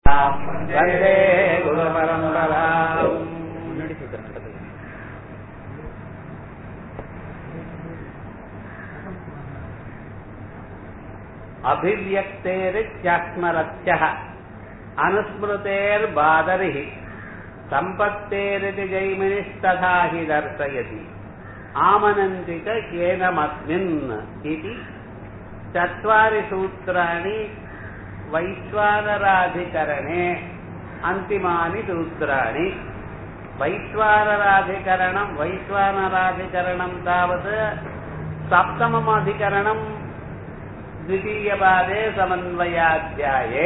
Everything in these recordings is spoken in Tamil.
वंदे गुरुपरंपरा अभिव्यक्तेरित्यात्मरत्यः अनुस्मृतेर्बादरिः संपत्तेरिति जैमिनिस्तथा हि दर्शयति आमनन्ति च केनमस्मिन् इति चत्वारि सूत्राणि वैश्वानराधिकरणे अन्तिमानि सूत्राणि। वैश्वानराधिकरणं तावत् सप्तमम् अधिकरणं द्वितीयपादे समन्वयाध्याये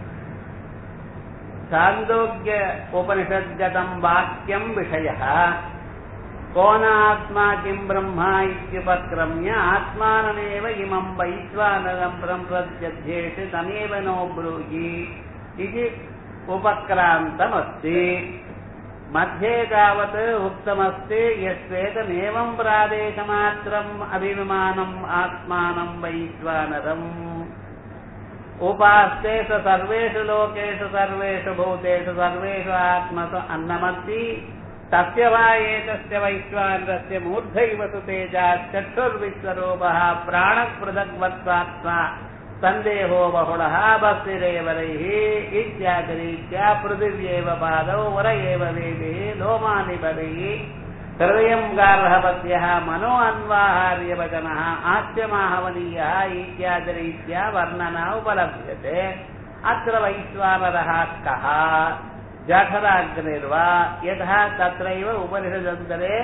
छान्दोग्य उपनिषद्गतं वाक्यं विषयः को नात्मा किं ब्रह्मा इत्युपक्रम्य आत्मानमेव इमं वैश्वानरं प्रम्प्रत्यध्येति तमेव नो ब्रूहि इति उपक्रान्तमस्ति। मध्ये तावत् उक्तमस्ति यस्वेदमेवं प्रादेशमात्रम् अभिमानम् आत्मानं वैश्वानरम् उपास्ते स सर्वेषु लोकेषु सर्वेषु भूतेषु सर्वेषु आत्मसु अन्नमस्ति तस्य वा एतस्य वैश्वानरस्य मूर्धैव सुतेजाश्चक्षुर्विश्वरूपः प्राणपृथग्वत्वात्मा सन्देहो बहुलः बस्तिरेवरैः इत्यादिरीत्या पृथिव्येव पादौ वर एव वेदिः लोमानि पदैः हृदयं गार्हपत्यः मनो अन्वाहार्यवचनः आस्यमाहवनीयः इत्यादिरीत्या वर्णना उपलभ्यते। अत्र वैश्वानरः कः जठराग्निर्वा यथा तत्रैव उपनिषदन्तरे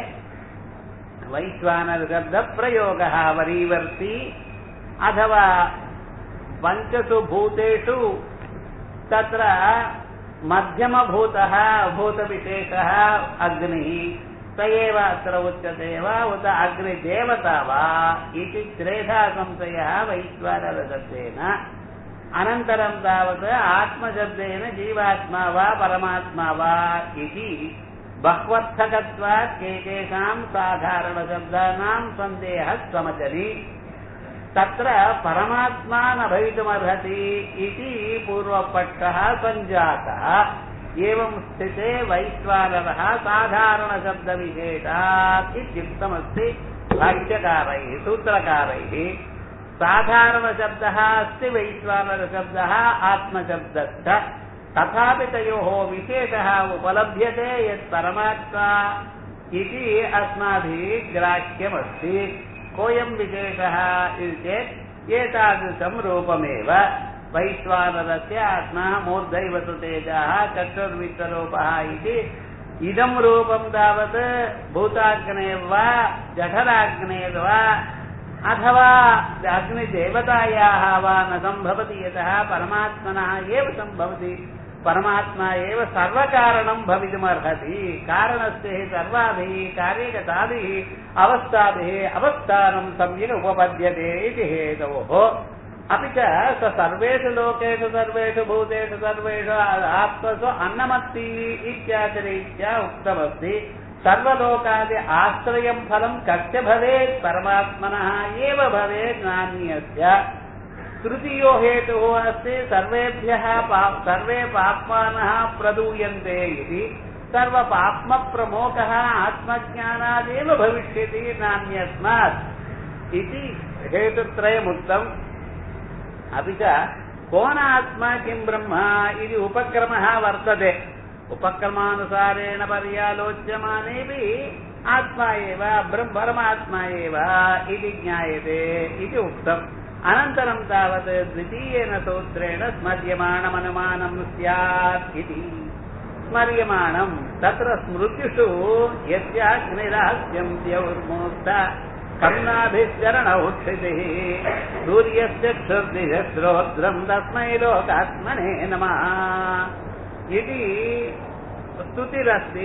वैश्वानरशब्दप्रयोगः वरीवर्ति अथवा पञ्चसु भूतेषु तत्र मध्यमभूतः भूतविशेषः अग्निः स एव अत्र उच्यते वा उत अग्निदेवता वा इति त्रेधा संशयः वैश्वानरशब्देन। अनन्तरं तावत् आत्मशब्देन जीवात्मा वा परमात्मा वा इति बह्वर्थकत्वात् केकेषां साधारणशब्दानां सन्देहः समचरि तत्र परमात्मा न भवितुमर्हति इति पूर्वपक्षः सञ्जातः। एवं स्थिते वैश्वानरः साधारणशब्दविशेषात् इत्युक्तमस्ति भाष्यकारैः सूत्रकारैः। साधारणशब्दः अस्ति वैश्वानरशब्दः आत्मशब्दश्च तथापि तयोः विशेषः उपलभ्यते यत् परमात्मा इति अस्माभिः ग्राह्यमस्ति। कोऽयं विशेषः इति चेत् एतादृशं रूपमेव वैश्वानरस्य आत्मा मूर्धैव सुतेजः चक्षुर्विश्वरूपः इति इदं रूपं तावत् भूताग्नेर्वा जठराग्नेर्वा अथवा अग्निदेवतायाः वा न सम्भवति यतः परमात्मनः एव सम्भवति। परमात्मा एव सर्वकारणं भवितुमर्हति। कारणस्य हि सर्वाभिः कार्यगताभिः अवस्थाभिः अवस्थानं सम्यक् उपपद्यते इति हेतोः। अपि च स सर्वेषु लोकेषु सर्वेषु भूतेषु सर्वेषु आत्मसु अन्नमस्ति इत्यादिरीत्या उक्तमस्ति। सर्वलोकादि आश्रयं फलं कस्य भवेत् परमात्मनः एव भवेत् नान्यस्य। तृतीयो हेतुः अस्ति सर्वे पाप्मानः प्रदूयन्ते इति। सर्वपाप्मप्रमोकः आत्मज्ञानादेव भविष्यति नान्यस्मात् इति हेतुत्रयमुक्तम्। अपि च को नात्मा किं ब्रह्मा इति उपक्रमः वर्तते। उपक्रमानुसारेण पर्यालोच्यमानेऽपि आत्मा एव परमात्मा एव इति ज्ञायते इति उक्तम्। अनन्तरं तावत् द्वितीयेन सूत्रेण स्मर्यमाणमनुमानं स्यात् इति। स्मर्यमाणं तत्र स्मृतिषु यस्याग्निरहस्यं द्यौर्मूर्ध करुणाभिश्चरणौक्षितिः सूर्यस्य क्षुर्दिश्रोत्रं तस्मै लोकात्मने नमः इति स्तुतिरस्ति।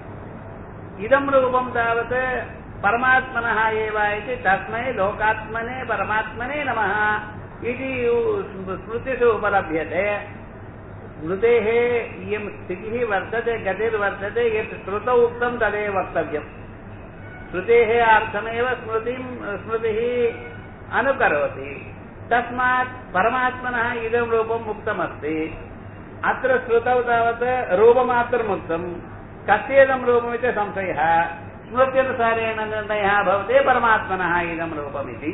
इदं रूपं तावत् परमात्मनः एव इति तस्मै लोकात्मने परमात्मने नमः इति स्मृतिषु उपलभ्यते। स्मृतेः इयं स्थितिः वर्तते गतिर्वर्तते यत् श्रुतौ उक्तं तदेव वक्तव्यम्। श्रुतेः अर्थमेव स्मृतिः अनुकरोति। तस्मात् परमात्मनः इदं रूपम् उक्तमस्ति। अत्र श्रुतौ तावत् रूपमात्रमुक्तम् कस्येदं रूपमिति संशयः स्मृत्यनुसारेण निर्णयः भवति परमात्मनः इदं रूपमिति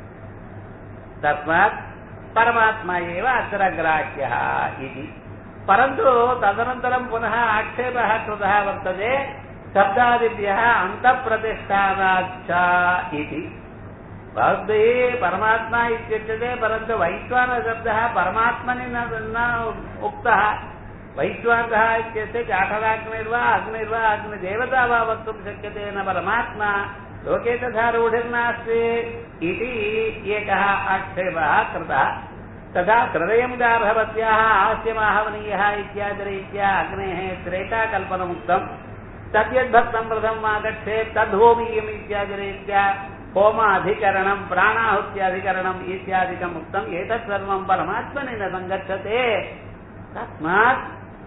तस्मात् परमात्मा एव अत्र ग्राह्यः इति परन्तु तदनन्तरं पुनः आक्षेपः कृतः वर्तते शब्दादिभ्यः अन्तःप्रतिष्ठानाच्च इति भवद्भिः परमात्मा इत्युच्यते परन्तु वैश्वानरशब्दः परमात्मनि न उक्तः वैश्वानरः इत्यस्य जाठराग्निर्वा अग्निर्वा अग्निदेवता वा वक्तुं शक्यते न परमात्मा लोके तथा रूढिर्नास्ति इति एकः आक्षेपः कृतः तथा हृदयं गार्हवत्याः हास्यमाहवनीयः इत्यादिरीत्या अग्नेः त्रेताकल्पनमुक्तम् तद्यद्भक्तं प्रथमम् आगच्छेत् तद्होमीयम् इत्यादिरीत्या होमाधिकरणं प्राणाहुत्याधिकरणम् इत्यादिकम् उक्तम् एतत् सर्वं परमात्मनि न सङ्गच्छते तस्मात्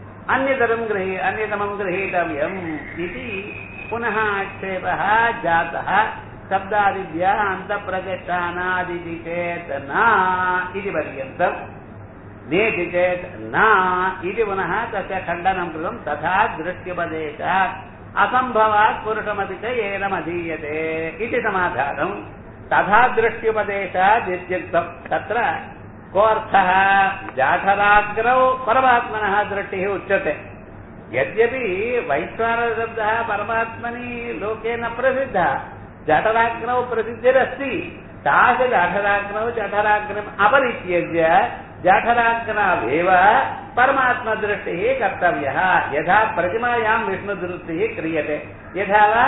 अन्यतमं गृहीतव्यम् इति पुनः आक्षेपः जातः शब्दादिभ्यः अन्तःप्रतिष्ठानादिति चेत् न इति पर्यन्तम् नेति चेत् न इति पुनः तस्य खण्डनं कृतं तथा दृष्ट्युपदेशात् असम्भवात् पुरुषमपि च एनमधीयते इति समाधानं तथा दृष्ट्युपदेशात् इत्युक्तं तत्र कोऽर्थः जाठराग्रौ परमात्मनः दृष्टिः उच्यते यद्यपि वैश्वानरशब्दः परमात्मनि लोके न प्रसिद्धः जठराग्नौ प्रसिद्धिरस्ति तादृश जठराग्नौ जठराग्निम् अपरित्यज्य जठराग्नावेव परमात्मदृष्टिः कर्तव्यः यथा प्रतिमायां विष्णुदृष्टिः क्रियते यथा वा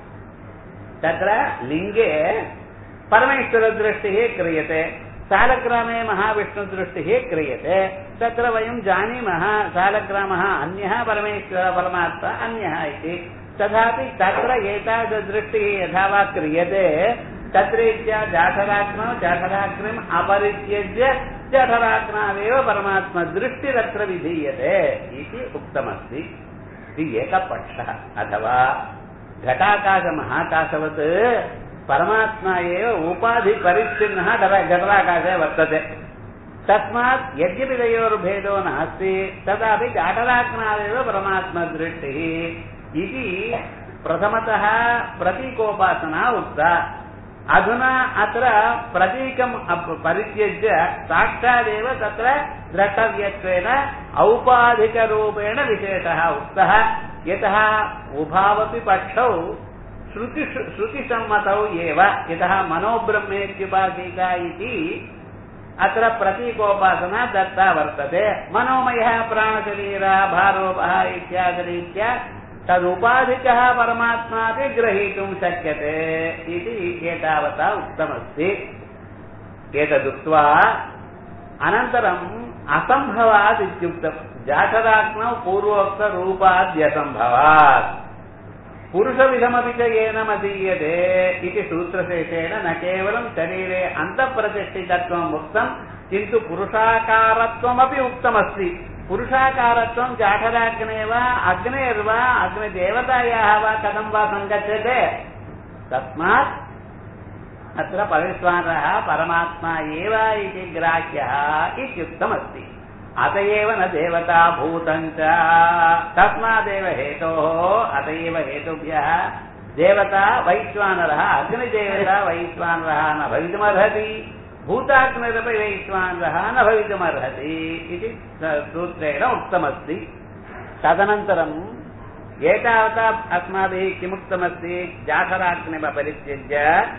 तत्र लिङ्गे परमेश्वरदृष्टिः क्रियते सालग्रामे महाविष्णुदृष्टिः क्रियते तत्र वयं जानीमः सालग्रामः अन्यः परमेश्वर परमात्मा अन्यः इति तथापि तत्र एतादृष्टिः यथा वा क्रियते तद्रीत्या जाठराग्नौ जाठराग्निम् अपरित्यज्य जठराग्नावेव परमात्मदृष्टिरत्र विधीयते इति उक्तमस्ति इति एकः पक्षः अथवा घटाकाशमहाकाशवत् परमात्मा एव उपाधिपरिच्छिन्नः घटाकाशे वर्तते तस्मात् यद्यपि तयोर्भेदो नास्ति तथापि जाठराग्नावेव परमात्मदृष्टिः इति प्रथमतः प्रतीकोपासना उक्ता अधुना अत्र प्रतीकं परित्यज्य साक्षादेव तत्र द्रष्टव्यत्वेन औपाधिकरूपेण विशेषः उक्तः यतः उभावपि पक्षौ श्रुतिसम्मतौ एव यतः मनोब्रह्मेत्युपासिका इति अत्र प्रतीकोपासना दत्ता वर्तते मनोमयः प्राणशरीरः भारोपः इत्यादिरीत्या तदुपाधिकः परमात्मापि ग्रहीतुं शक्यते इति एतावता उक्तमस्ति एतदुक्त्वा अनन्तरम् असम्भवात् इत्युक्तम् जाठराग्नौ पूर्वोक्तरूपाद्यसम्भवात् पुरुषविधमपि च येनमधीयते इति सूत्रशेषेण न केवलं शरीरे अन्तःप्रतिष्ठितत्वम् उक्तं किन्तु पुरुषाकारत्वमपि उक्तमस्ति पुरुषाकारत्वं जाठराग्ने वा अग्नेर्वा अग्निदेवतायाः वा कथं वा सङ्गच्छते तस्मात् अत्र परमेश्वरः परमात्मा एव इति ग्राह्यः इत्युक्तमस्ति अत एव न देवता भूतं च तस्मादेव हेतोः अत एव हेतुभ्यः देवता वैश्वानरः अग्निदेवता वैश्वानरः न भवितुमर्हति भूताग्निरपि वैश्वानरः न भवितुमर्हति इति सूत्रेण उक्तमस्ति तदनन्तरम् एतावता अस्माभिः किमुक्तमस्ति जाठराग्निमपरित्यज्य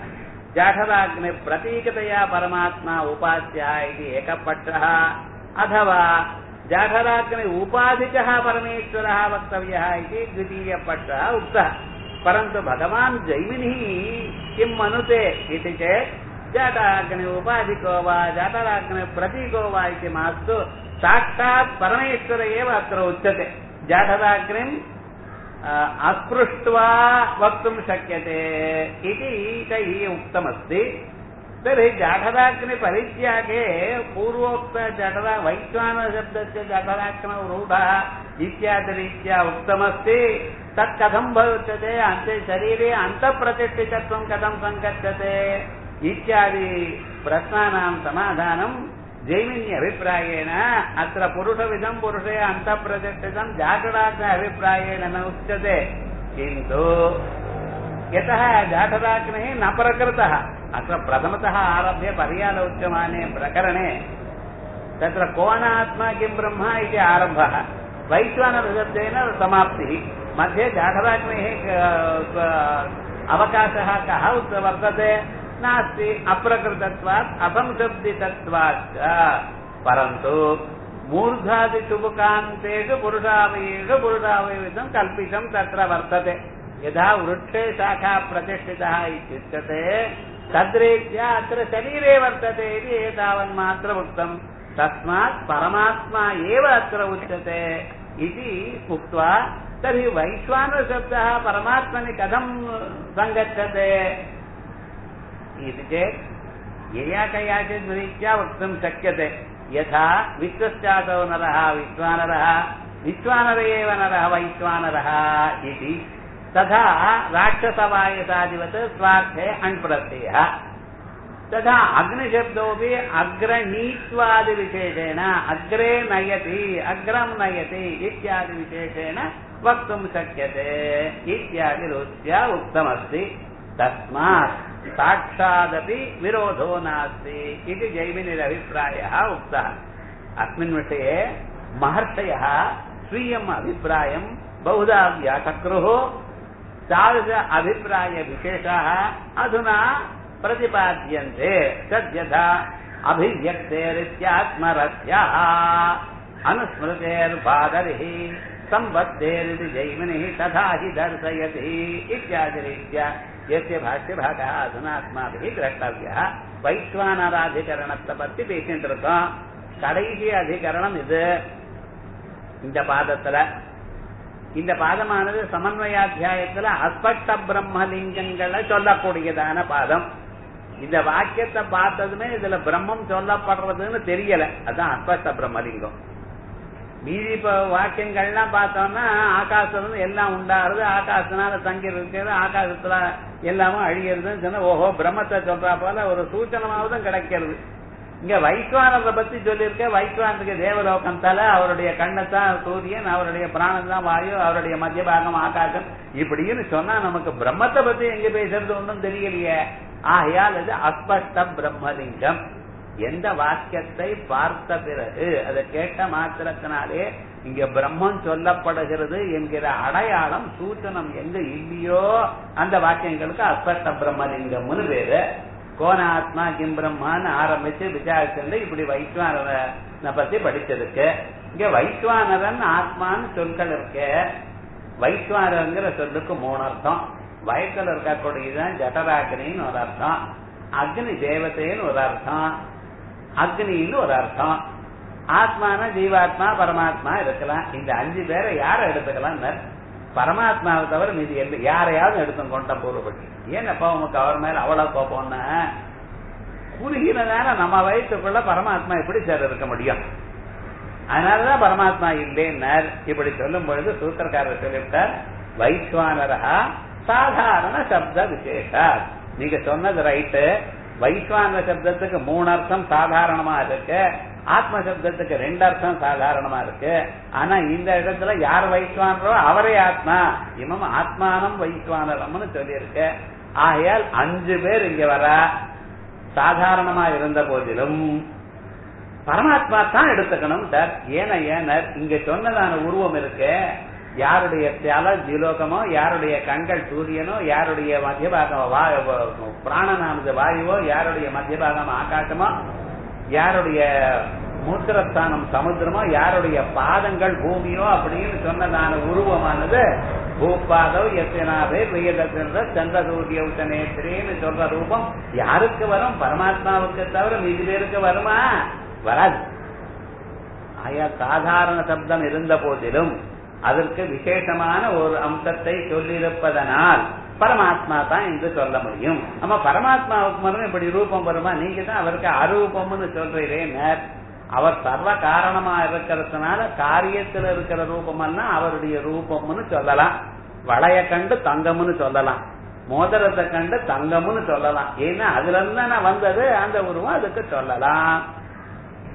जाठराग्निप्रतीकतया परमात्मा उपास्यः इति एकः पक्षः अथवा जाठराग्नि उपाधिकः परमेश्वरः वक्तव्यः इति द्वितीयपक्षः उक्तः परन्तु भगवान् जैमिनिः किं मनुते इति चेत् जाठराग्नि उपाधिको वा जाठराग्नि प्रतीको वा इति मास्तु साक्षात् परमेश्वर एव अत्र उच्यते जाठराग्निम् अस्पृष्ट्वा वक्तुं शक्यते इति तैः उक्तमस्ति तर्हि जाठराग्निपरित्यागे पूर्वोक्त जठरा वैश्वानरशब्दस्य जाठराग्नौ रूढः इत्यादिरीत्या उक्तमस्ति तत् कथं भविष्यते अन्ते शरीरे अन्तःप्रतिष्ठितत्वं कथं सङ्गच्छते इत्यादि प्रश्नानां समाधानं जैमिन्य अभिप्रायेण अत्र पुरुषविधं पुरुषे अन्तःप्रतिष्ठितं जाठराग्नि अभिप्रायेण न उच्यते किन्तु यतः जाठराग्निः न प्रकृतः अत्र प्रथमतः आरभ्य पर्याल उच्यमाने प्रकरणे तत्र कोणात्मा किं ब्रह्म इति आरम्भः वैश्वानरशब्देन समाप्तिः मध्ये जाठराग्नेः अवकाशः कः वर्तते नास्ति अप्रकृतत्वात् असंशब्दितत्वात् परन्तु मूर्धादिचुबुकान्तेषु पुरुषावयविदं कल्पितं तत्र वर्तते यदा वृक्षे शाखा प्रतिष्ठितः इत्युच्यते तद्रीत्या अत्र शरीरे वर्तते इति एतावन्मात्र उक्तम् तस्मात् परमात्मा एव अत्र उच्यते इति उक्त्वा तर्हि वैश्वानरशब्दः परमात्मनि कथं सङ्गच्छते इति चेत् यया कयाचित् रीत्या वक्तुं शक्यते यथा विश्वश्चासौ नरः विश्वानरः विश्वानर एव नरः वैश्वानरः इति तथा राक्षसवायसादिवत् स्वार्थे अण्प्रत्ययः तथा अग्निशब्दोऽपि अग्रणीत्वादिविशेषेण अग्रे नयति अग्रं नयति इत्यादिविशेषेण वक्तुं शक्यते इत्यादि रीत्या उक्तमस्ति तस्मात् साक्षादपि विरोधो नास्ति इति जैमिनिरभिप्रायः उक्तः अस्मिन् विषये महर्षयः स्वीयम् अभिप्रायं बहुधा व्याचक्रुः तादृश अभिप्रायविशेषाः अधुना प्रतिपाद्यन्ते तद्यथा अभिव्यक्तेरित्यात्मरस्याः अनुस्मृतेर्बादरिः संबद्धेरिति जैमिनिः तथा हि दर्शयति इत्यादिरीत्या यस्य भाष्यभागः अधुना अस्माभिः द्रष्टव्यः वैश्वानराधिकरणத்தை பத்தி பேசிட்டு இருக்கோம் கடைசி அதிகரணம் இது இந்த பாதத்துல இந்த பாதமானது சமன்வயாத்தியாயத்துல அஸ்பஷ்ட பிரம்மலிங்கங்களை சொல்லக்கூடியதான பாதம் இந்த வாக்கியத்தை பார்த்ததுமே இதுல பிரம்மம் சொல்லப்படுறதுன்னு தெரியல அதான் அஸ்பஷ்ட பிரம்மலிங்கம் மீதி இப்ப வாக்கியங்கள்லாம் பார்த்தோம்னா ஆகாசம் எல்லாம் உண்டாகிறது ஆகாசத்தினால தங்கி இருக்கிறது ஆகாசத்துல எல்லாமும் அழிகிறதுன்னு சொன்னா ஓஹோ பிரம்மத்தை சொல்றா போல ஒரு சூச்சனமாவதும் கிடைக்கிறது இங்க வைஸ்வானத்தை பத்தி சொல்லியிருக்க வைஸ்வானத்துக்கு தேவலோகம் தலை அவருடைய கண்ணத்தான் சூரியன் அவருடைய பிராணம் தான் வாயு அவருடைய மத்திய பாகம் ஆகாசம் இப்படின்னு சொன்னா நமக்கு பிரம்மத்தை பத்தி எங்க பேசுறது ஒன்றும் தெரியலையே ஆகையால் அது அஸ்பஷ்ட பிரம்மலிங்கம் எந்த வாக்கியத்தை பார்த்த பிறகு அதை கேட்ட மாத்திரத்தினாலே இங்க பிரம்மம் சொல்லப்படுகிறது என்கிற அடையாளம் சூச்சனம் எங்க இல்லையோ அந்த வாக்கியங்களுக்கு அஸ்பஷ்ட பிரம்மலிங்கம்னு பேரு கோணாத்மா கிம் பிரம்மான்னு ஆரம்பிச்சு விசாரிச்சு இப்படி வைஸ்வானரனை பத்தி படிச்சிருக்கு இங்க வைஸ்வானரன் ஆத்மான்னு சொற்கள் இருக்கு வைஸ்வானரங்கிற சொல்லுக்கு 3 அர்த்தம் வயத்துல இருக்கக்கூடியதான் ஜடராக்னின்னு ஒரு அர்த்தம் அக்னி தேவதைன்னு ஒரு அர்த்தம் அக்னின்னு ஒரு அர்த்தம் ஆத்மான ஜீவாத்மா பரமாத்மா இருக்கலாம் இந்த 5 பேரை யார எடுத்துக்கலாம் பரமாத்மாவை தவிர மீதி யாரையாவது எடுத்து கொண்ட பூர்வப்பட்டு ஏன்னப்பா உனக்கு அவர் மேல அவ்வளவு கோபம்னா குறுகினதான நம்ம வயசுக்குள்ள பரமாத்மா எப்படி சார் இருக்க முடியும் அதனாலதான் பரமாத்மா இல்லைன்னார் இப்படி சொல்லும் பொழுது சூத்திரக்காரர் சொல்லிவிட்டார் வைஸ்வானரா சாதாரண சப்த விசேஷா நீங்க சொன்னது ரைட்டு வைஸ்வான சப்தத்துக்கு 3 அர்த்தம் சாதாரணமா இருக்கு ஆத்ம சப்தத்துக்கு 2 அர்த்தம் சாதாரணமா இருக்கு ஆனா இந்த இடத்துல யார் வைஸ்வானரோ அவரே ஆத்மா இமம் ஆத்மானம் வைஸ்வானரம்னு சொல்லியிருக்கு ஆகையால் 5 பேர் இங்க வர சாதாரணமா இருந்த போதிலும் பரமாத்மா தான் எடுத்துக்கணும் சார் ஏனர் இங்க சொன்னதான உருவம் இருக்கு யாருடைய தல ஜீலோகமோ யாருடைய கண்கள் சூரியனோ யாருடைய மத்தியபாகம் பிராணனானது வாயுவோ யாருடைய மத்தியபாகம் ஆகாசமோ யாருடைய மூத்திரஸ்தானம் சமுத்திரமோ யாருடைய பாதங்கள் பூமியோ அப்படின்னு சொன்னதான உருவமானது பூபாதவ் எத்தனாவே வியதத்தின சந்திரசூரியவுத்தனேத்திரேன்னு சொல்ற ரூபம் யாருக்கு வரும் பரமாத்மாவுக்கு தவிர மீதி பேருக்கு வருமா வராது ஆயா சாதாரண சப்தம் இருந்த போதிலும் அதற்கு விசேஷமான ஒரு அம்சத்தை சொல்லியிருப்பதனால் பரமாத்மா தான் என்று சொல்ல முடியும் ஆமா பரமாத்மாவுக்கு மரம் இப்படி ரூபம் வருமா நீங்க தான் அவருக்கு அரூபம்னு சொல்றீரேன் அவர் சர்வ காரணமா இருக்கிறதுனால காரியத்தில் இருக்கிற ரூபம்னா அவருடைய ரூபம்னு சொல்லலாம் வளைய கண்டு தங்கம்னு சொல்லலாம் மோதிரத்தை கண்டு தங்கம்னு சொல்லலாம் ஏன்னா அதுல இருந்தா நான் வந்தது அந்த உருவம் அதுக்கு சொல்லலாம்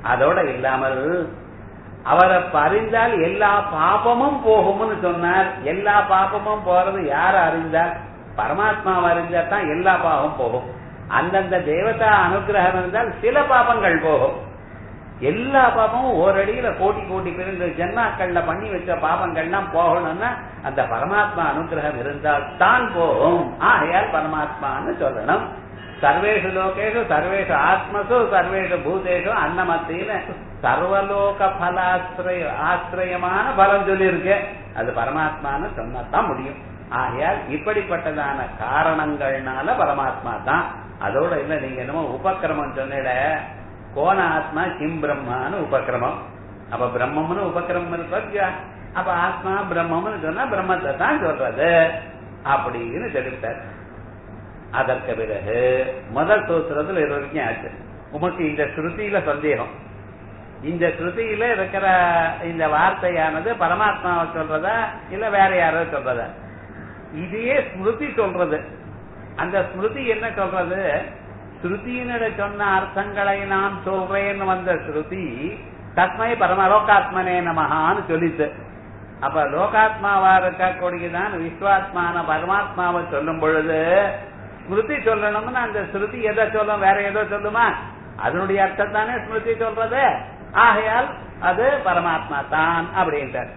அதோட இல்லாமல் அவரை அறிந்தால் எல்லா பாபமும் போகும்னு சொன்னார். எல்லா பாபமும் போறது யார அறிந்தால்? பரமாத்மாவை அறிஞ்சா தான் எல்லா பாவமும் போகும். அந்தந்த தேவதா அனுகிரகம் இருந்தால் சில பாபங்கள் போகும். எல்லா பாபமும் ஓரடியில கோடி கோடி பேருந்து ஜென்மாக்கள்ல பண்ணி வச்ச பாபங்கள்லாம் போகணும்னா அந்த பரமாத்மா அனுகிரகம் இருந்தால் தான் போகும். ஆகையால் பரமாத்மான்னு சொல்லணும். சர்வேஷு லோகேஷு சர்வேஷு ஆத்மசு சர்வேஷு பூதேஷு அன்னமத்தின்னு சர்வலோக ஆசிரியமான பலம் சொல்லி இருக்கு. அது பரமாத்மான்னு சொன்னதான் முடியும். ஆகையால் இப்படிப்பட்டதான காரணங்கள்னால பரமாத்மா தான். அதோட இல்ல நீங்க என்னமோ உபக்கிரமம் சொன்னிட கோண ஆத்மா கிம் பிரம்மான்னு உபக்கிரமம். அப்ப பிரம்மம்னு உபக்கிரமம் இருக்கு. அப்ப ஆத்மா பிரம்மம்னு சொன்னா பிரம்மத்தை தான் சொல்றது அப்படின்னு தெரிவித்தார். அதற்கு பிறகு முதல் சூத்திரத்தில் இது வரைக்கும் ஆச்சு. உமக்கு இந்த ஸ்ருதியில சந்தேகம், இந்த ஸ்ருதியில இருக்கிற இந்த வார்த்தையானது பரமாத்மாவை சொல்றதா இல்ல வேற யாரோ சொல்றதா? இதையே ஸ்மிருதி சொல்றது. அந்த ஸ்மிருதி என்ன சொல்றது? ஸ்ருதியினிட சொன்ன அர்த்தங்களை நான் சொல்றேன்னு வந்த ஸ்ருதி தஸ்மை லோகாத்மனே நமஹான்னு சொல்லிட்டு, அப்ப லோகாத்மாவா இருக்கக்கூடியதான் விஸ்வாத்மான பரமாத்மாவை சொல்லும் பொழுது ஸ்மிருதி சொல்லணும்னு அந்த ஸ்ருதி எதை சொல்லும்? வேற ஏதோ சொல்லுமா? அதனுடைய அர்த்தம் தானே ஸ்மிருதி சொல்றது. ஆகையால் அது பரமாத்மா தான் அப்படின்ட்டார்.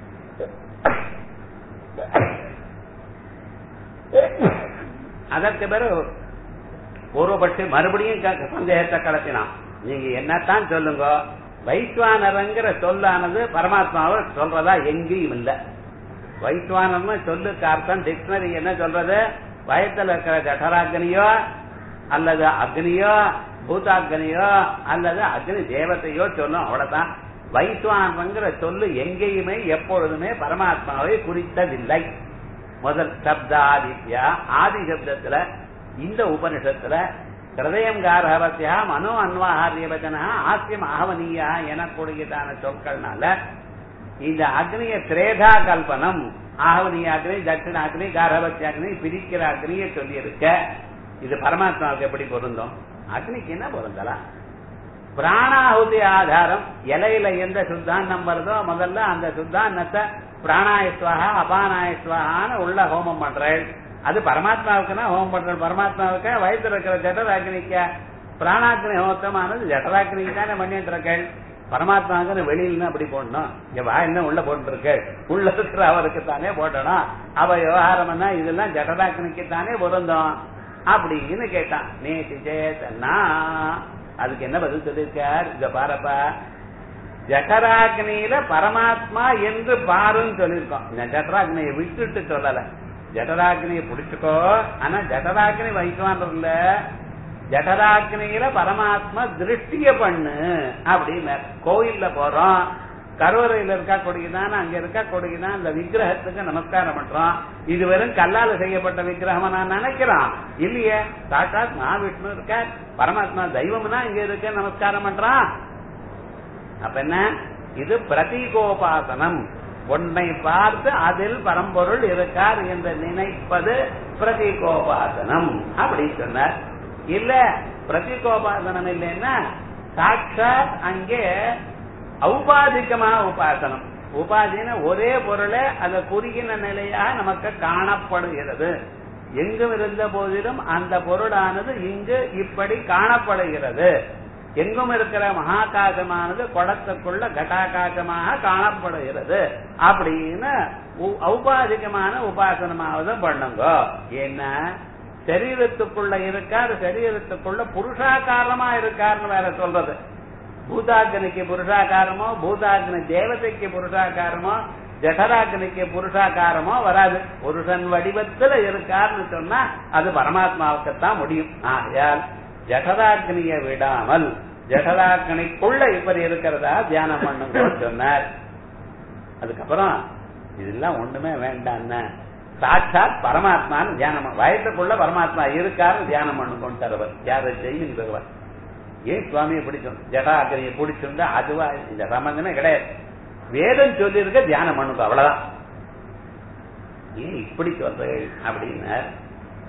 அதற்கு பிறகு பூர்வபட்சி மறுபடியும் சந்தேகத்தை கலத்தினான். நீங்க என்னத்தான் சொல்லுங்க, வைஸ்வானரங்கிற சொல்லானது பரமாத்மாவை சொல்றதா? எங்கேயும் இல்ல. வைஸ்வானர்னு சொல்லுக்கு அர்த்தம் டிக்ஷனரி என்ன சொல்றது? வயத்துல இருக்கிற ஜடராக்னியோ அல்லது அக்னியோ பூதாக்னியோ அல்லது அக்னி தேவத்தையோ சொல்லும், அவ்வளவுதான். வைஸ்வானங்கிற சொல்லு எங்கேயுமே எப்பொழுதுமே பரமாத்மாவை குறித்ததில்லை. முதல் சப்தாதித்யா ஆதி சப்தத்துல இந்த உபனிஷத்துல ஹிருதயம் காரஹவத்யா மனோ அன்வாஹாரிய வச்சனா ஆசியம் ஆகவனியா எனக்கூடியதான சொற்கள்னால இந்த அக்னிய திரேதா கல்பனம், ஆகவனிய அக்னி, தட்சிண அக்னி, காரஹவத்ய அக்னி பிரிக்கிற அக்னியை சொல்லி இருக்க. இது பரமாத்மாவுக்கு எப்படி பொருந்தும்? அக்னிக்கு என்ன பொருந்தலாம்? பிராணாಹುதி ஆதாரம். இலையில எந்த சுத்தாந்தம் வருதோ முதல்ல அந்த சுத்தாந்தத்தை பிராணாயஸ்வாகா அபானாயஸ்வாகான்னு உள்ள ஹோமம் பண்றேன். அது பரமாத்மாவுக்குன்னா ஹோமம் பண்றேன். பரமாத்மாவுக்கு வயசுல இருக்கிற ஜடராக்னிக்க பிராணாக்னி ஹோத்தமானது ஜடராக்னிக்கு தானே பண்ணிட்டு இருக்கேன். பரமாத்மாவுக்கு வெளியில அப்படி போடணும். என்ன உள்ள போட்டுருக்க? உள்ள இருக்கிற அவருக்கு தானே போட்டணும். அவ விவகாரம்னா இதெல்லாம் ஜடராக்னிக்கு தானே பொருந்தும் அப்படின்னு கேட்டான். நேசி சேத்தன்னா அதுக்கு என்ன பதில் சொல்லியிருக்கார்? இத பாரப்பா, ஜடராக்னியில பரமாத்மா என்று பாருன்னு சொல்லியிருக்கோம். ஜடராக்னியை விட்டுட்டு சொல்லல. ஜடராக்னியை பிடிச்சுக்கோ, ஆனா ஜடராக்னி வைக்குவான் இல்ல, ஜடராக்னியில பரமாத்மா திருஷ்டிய பண்ணு அப்படின்னு. கோயில்ல போறோம், கருவறையில இருக்கா கொடுக்குதான், அங்க இருக்கா கொடுக்குதான், இந்த விக்கிரகத்துக்கு நமஸ்காரம் பண்றோம். இது வெறும் கல்லால செய்யப்பட்ட விக்கிரகமா நான் நினைக்கிறோம் இல்லையே. சாட்சாத் மகாவிஷ்ணு இருக்க, பரமாத்மா தெய்வம்னா இங்க இருக்க நமஸ்காரம் பண்றான். அப்ப என்ன? இது பிரதீகோபாசனம். ஒன்னை பார்த்து அதில் பரம்பொருள் இருக்கார் என்று நினைப்பது பிரதீகோபாசனம் அப்படி சொன்னார். இல்ல பிரதீகோபாசனம் இல்லைன்னா சாட்சாத் அங்கே ஔபாதிகமான உபாசனம். உபாதின ஒரே பொருளை அந்த குறுகின நிலையாக நமக்கு காணப்படுகிறது. எங்கும் இருந்த போதிலும் அந்த பொருளானது இங்கு இப்படி காணப்படுகிறது. எங்கும் இருக்கிற மகாகாசமானது குடத்துக்குள்ள கட்டாகாசமாக காணப்படுகிறது அப்படின்னு ஔபாதிகமான உபாசனமாவது பண்ணுங்க. என்ன சரீரத்துக்குள்ள இருக்கார், சரீரத்துக்குள்ள புருஷாகாரமா இருக்காருன்னு வேற சொல்றது. பூதாக்னிக்கு புருஷாகாரமோ, பூதாக்னி தேவதைக்கு புருஷாகாரமோ, ஜடராக்னிக்கு புருஷாகாரமோ வராது. புருஷன் வடிவத்துல இருக்காருன்னு சொன்னா அது பரமாத்மாவுக்குத்தான் முடியும். ஆகையால் ஜடராக்னியை விடாமல் ஜடராக்னிக்குள்ள இப்படி இருக்கிறதா தியானம் பண்ணுங்க சொன்னார். அதுக்கப்புறம் இதெல்லாம் ஒண்ணுமே வேண்டாம், சாட்சாத் பரமாத்மான்னு தியானம், வயசுக்குள்ள பரமாத்மா இருக்காரு தியானம் பண்ணுங்கொண்டவர் யாரு? ஜெயின் பெறுவார். ஏன் சுவாமியை பிடிக்கும், ஜடாகிரியை பிடிச்சிருந்தா அதுவா? இந்த சம்பந்தமே கிடையாது. வேதம் சொல்லி இருக்க தியானம் பண்ணுங்க, அவ்வளவுதான். ஏன் இப்படி சொல்றேன் அப்படின்னு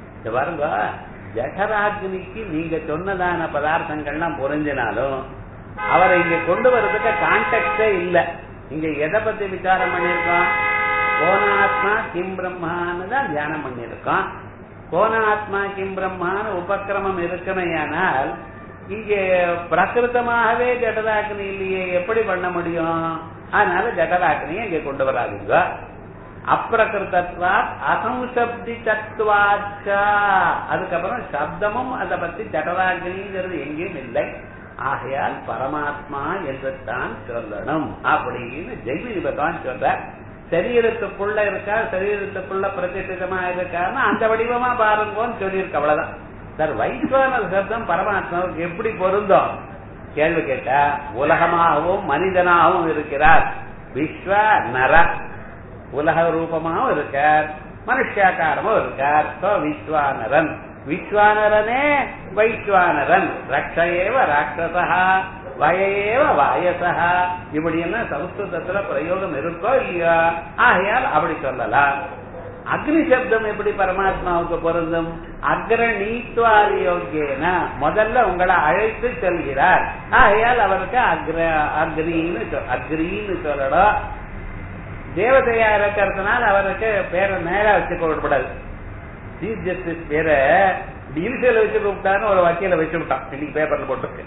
பாருங்க. ஜடராக்னிக்கு நீங்க சொன்னதான பதார்த்தங்கள்லாம் புரிஞ்சினாலும் அவரை இங்க கொண்டு வர்றதுக்கு கான்டெக்டே இல்ல. இங்க எதை பத்தி விசாரம் பண்ணிருக்கோம்? கோணாத்மா கிம் பிரம்மான்னு தான் தியானம் பண்ணிருக்கோம். கோணாத்மா கிம் பிரம்மான்னு உபக்கிரமம் இருக்குமையானால் இங்கே பிரகிருத்தமாகவே ஜடராக்னி இல்லையே, எப்படி பண்ண முடியும்? அதனால ஜடராக்னியை இங்க கொண்டு வராதுங்க. அப்பிரகிருத்தத்வா அசம்சப்தி தத்துவாச்சா, அதுக்கப்புறம் சப்தமும் அதை பத்தி ஜடராக்னிங்கிறது எங்கேயும் இல்லை. ஆகையால் பரமாத்மா என்று தான் சொல்லணும் அப்படின்னு ஜெய்மினி பகவான் சொல்ற. சரீரத்துக்குள்ள இருக்கா, சரீரத்துக்குள்ள பிரதிஷ்டிதமா இருக்கான்னு அந்த வடிவமா பாருங்கன்னு சொல்லியிருக்கு. அவ்வளவுதான் சார். வைஸ்வானர் சப்தம் பரமாத்மாவுக்கு எப்படி பொருந்தும் கேள்வி கேட்டா, உலகமாகவும் மனிதனாகவும் இருக்கிறார். விஸ்வ நர உலக ரூபமாகவும் இருக்கார், மனுஷாக்காரமும் இருக்கார். விஸ்வானரன், விஸ்வானரனே வைஸ்வானரன். ரக்ஷயேவ ராட்சசா வயேவ வாயசா, இப்படி எல்லாம் சமஸ்கிருதத்துல பிரயோகம் இருக்கோ இல்லையா? ஆகையால் அப்படி சொல்லலாம். அக்னி சப்தம் எப்படி பரமாத்மாவுக்கு பொருந்தும்? அக்ரணீத்வாதி யோக்கியன, முதல்ல உங்களை அழைத்து செல்கிறார். ஆகையால் அவருக்கு அக்ரின்னு சொல்லணும். தேவதையா இருக்கிறதுனால அவருக்கு பேரை நேரா வச்சு கூப்பிடக்கூடாது. சீஃப் ஜஸ்டிஸ் பேரை டிவிஷன்ல வச்சு கூப்பிட்டான்னு ஒரு வக்கீல வச்சு விட்டான். இன்னைக்கு பேப்பர்ல போட்டு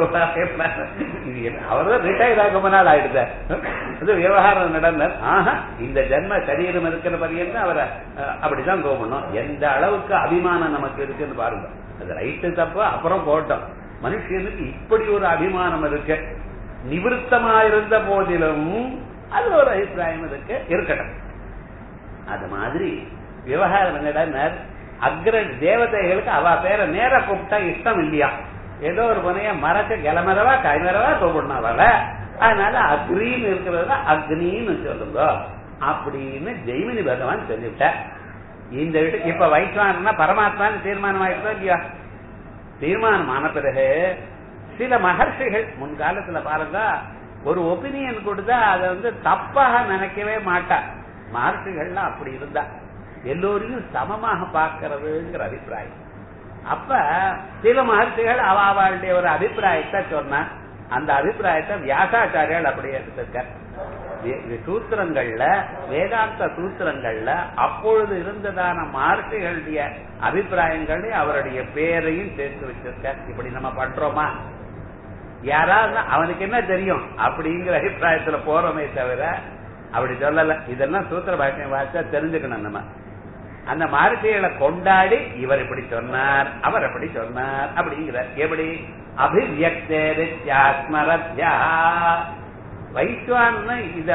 அவர்தான் ரிட்டையர் ஆக ரொம்ப நாள் ஆயிடுத. விவகாரம் நடந்தார். இந்த ஜென்ம சரீரம் இருக்கிற பரியந்த அவரை அப்படிதான் கூப்பிடணும். எந்த அளவுக்கு அபிமானம் நமக்கு இருக்குன்னு பாருங்க. அது ரைட்டு தப்பு அப்புறம் போட்டோம். மனுஷனுக்கு இப்படி ஒரு அபிமானம் இருக்கு. நிவிருத்தமா இருந்த போதிலும் அது ஒரு அபிப்பிராயம் இருக்கு, இருக்கட்டும். அது மாதிரி விவகாரம் அக்ர தேவதைகளுக்கு அவ பேரை நேர கூப்பிட்டா இஷ்டம் இல்லையா? ஏதோ ஒரு புனைய மரக்க கிளமரவா கைமரவா கூப்பிடணும் அவளை. அதனால அக்ரின்னு இருக்கிறத அக்னின்னு சொல்லுங்க அப்படின்னு ஜெய்மினி பகவான் சொல்லிவிட்ட. இந்த வீட்டுக்கு இப்ப வைஸ்வானா பரமாத்மான்னு தீர்மானம் ஆயிடுச்சோ இல்லையா? தீர்மானமான பிறகு சில மகர்ஷிகள் முன்காலத்துல பாருங்க ஒரு ஒப்பீனியன் கொடுத்தா அதை தப்பாக நினைக்கவே மாட்டா. மகர்ஷிகள்லாம் அப்படி இருந்தா எல்லோரையும் சமமாக பார்க்கறதுங்கிற அபிப்பிராயம். அப்ப சில மகர்ஷிகள் அவளுடைய ஒரு அபிப்பிராயத்தை சொன்னா அந்த அபிப்பிராயத்தை வியாசாச்சாரியால் அப்படியே எடுத்திருக்கார். சூத்திரங்கள்ல வேதாந்த சூத்திரங்கள்ல அப்பொழுது இருந்ததான மகர்ஷிகளுடைய அபிப்பிராயங்களையும் அவருடைய பேரையும் சேர்த்து வச்சிருக்கார். இப்படி நம்ம பண்றோமா? யாராவது அவனுக்கு என்ன தெரியும் அப்படிங்கிற அபிப்பிராயத்துல போறோமே தவிர அப்படி சொல்லல. இதெல்லாம் சூத்திர பாஷ்யம் வாசிச்சா தெரிஞ்சுக்கணும். நம்ம அந்த மகர்ஷிகளை கொண்டாடி இவர் இப்படி சொன்னார், அவர் அப்படி சொன்னார் அப்படிங்கிறார். எப்படி? அபிவியக்தேரித்யாத்மரத்யா வைஸ்வான் இத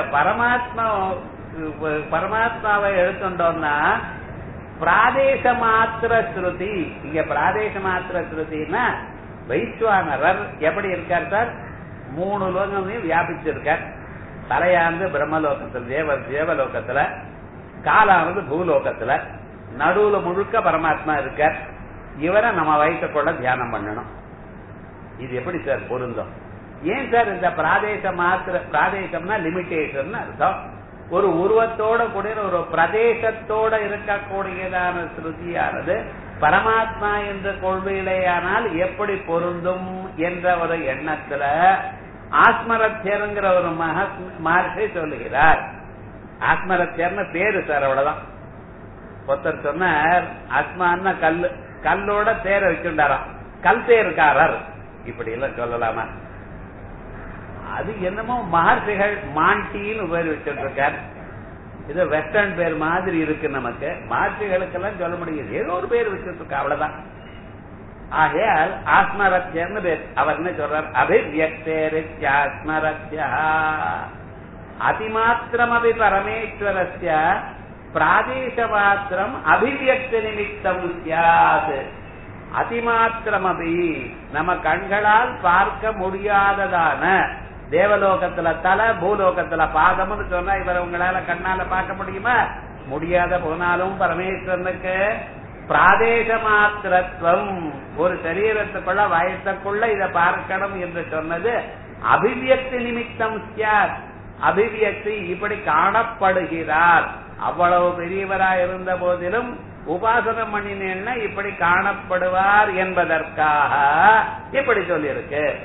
பரமாத்மாவை எடுத்துட்டோம்னா பிராதேச மாத்திர ஸ்ருதி. இங்க பிராதேச மாத்திர ஸ்ருதினா வைஸ்வானரர் எப்படி இருக்கார் சார்? 3 லோகங்களையும் வியாபிச்சிருக்கார். தலையானது பிரம்மலோகத்துல தேவலோகத்துல, காலானது பூலோகத்துல, நடுவுல முழுக்க பரமாத்மா இருக்கார். இவரை நம்ம வயிற்றுக்குள்ள தியானம் பண்ணணும். இது எப்படி சார் பொருந்தும்? ஏன் சார் இந்த பிராதேச மாத்திர, பிராதேசம்னா லிமிடேஷன் அர்த்தம். ஒரு உருவத்தோட கூடிய ஒரு பிரதேசத்தோட இருக்கக்கூடியதான ஸ்ருதியானது பரமாத்மா என்ற கொள்கையிலேயானால் எப்படி பொருந்தும் என்ற ஒரு எண்ணத்துல ஆத்மரத்தியருங்கிற ஒரு மகர்ஷி சொல்லுகிறார். ஆத்மரத்தியர்னு பேரு சார், அவ்வளவுதான். ஒருத்தர் சொன்னார் ஆத்மான்னா கல்லு, கல்லோட தேரை வச்சுட்டாராம், கல் தேர்காரர். இப்படி எல்லாம் சொல்லலாமா? அது என்னமோ மகர்ஷிகள் மாண்டின்னு பேர் வச்சுட்டு இருக்கார். இது வெஸ்டர்ன் பேர் மாதிரி இருக்கு நமக்கு. மகர்ஷிகளுக்கெல்லாம் சொல்ல முடியாது, ஏதோ ஒரு பேர் வச்சுட்டு இருக்கா, அவ்வளவுதான். ஆகையால் ஆத்மரத்தியர்னு பேர். அவர் என்ன சொல்றார்? அபிவியக்தேரித்யாத்மரத்யா அதிமாத்திரமபி பரமேஸ்வரஸ்ய பிராதேச மாத்திரம் அபிவியக்த நிமித்தம் சியாத். அதிமாத்திரமபி நம்ம கண்களால் பார்க்க முடியாததான தேவலோகத்துல தலை, பூலோகத்துல பாதம்னு சொன்னா இவர் உங்களால கண்ணால பார்க்க முடியுமா? முடியாத போனாலும் பரமேஸ்வரனுக்கு பிராதேச மாத்திரத்துவம், ஒரு சரீரத்துக்குள்ள வயசுக்குள்ள இதை பார்க்கணும் என்று சொன்னது அபிவியக்தி நிமித்தம் சியாத். அபிவியக்தி இப்படி காணப்படுகிறார். அவ்வளவு பெரியவராய் இருந்த போதிலும் உபாசனம் பண்ணினேன்னா இப்படி காணப்படுவார் என்பதற்காக இப்படி சொல்லியிருக்கு.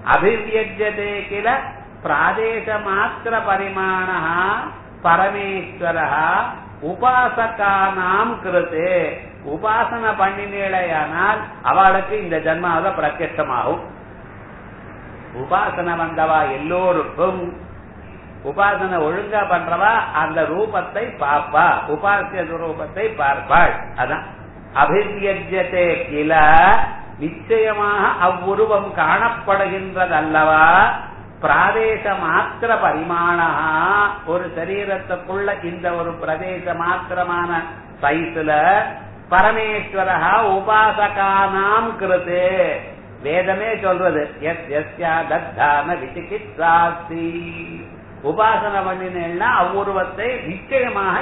அபிவ்யஜ்யதே கில பிராதேச மாத்திர பரிமாண பரமேஸ்வர உபாசகானாம் கிருதே. உபாசனை பண்ணினேளையானால் அவளுக்கு இந்த ஜன்மாவில பிரத்யட்சமாகும். உபாசனை வந்தவா எல்லோருக்கும் உபாசனை ஒழுங்கா பண்றவா அந்த ரூபத்தை பார்ப்பா, உபாசிய ரூபத்தை பார்ப்பாள். அதான் அபிவ்யஜ்யதே கில, நிச்சயமாக அவ்வுருவம் காணப்படுகின்றதல்லவா. பிராதேச மாத்திர பரிமாண, ஒரு சரீரத்துக்குள்ள இந்த ஒரு பிரதேச மாத்திரமான சைஸ்ல பரமேஸ்வரஹ உபாசகானாம் கிருதே. வேதமே சொல்றது தத்தான விசிகித்சாஸ்தி. உபாசனை பண்ணினேன்னா அவ்வுருவத்தை நிச்சயமாக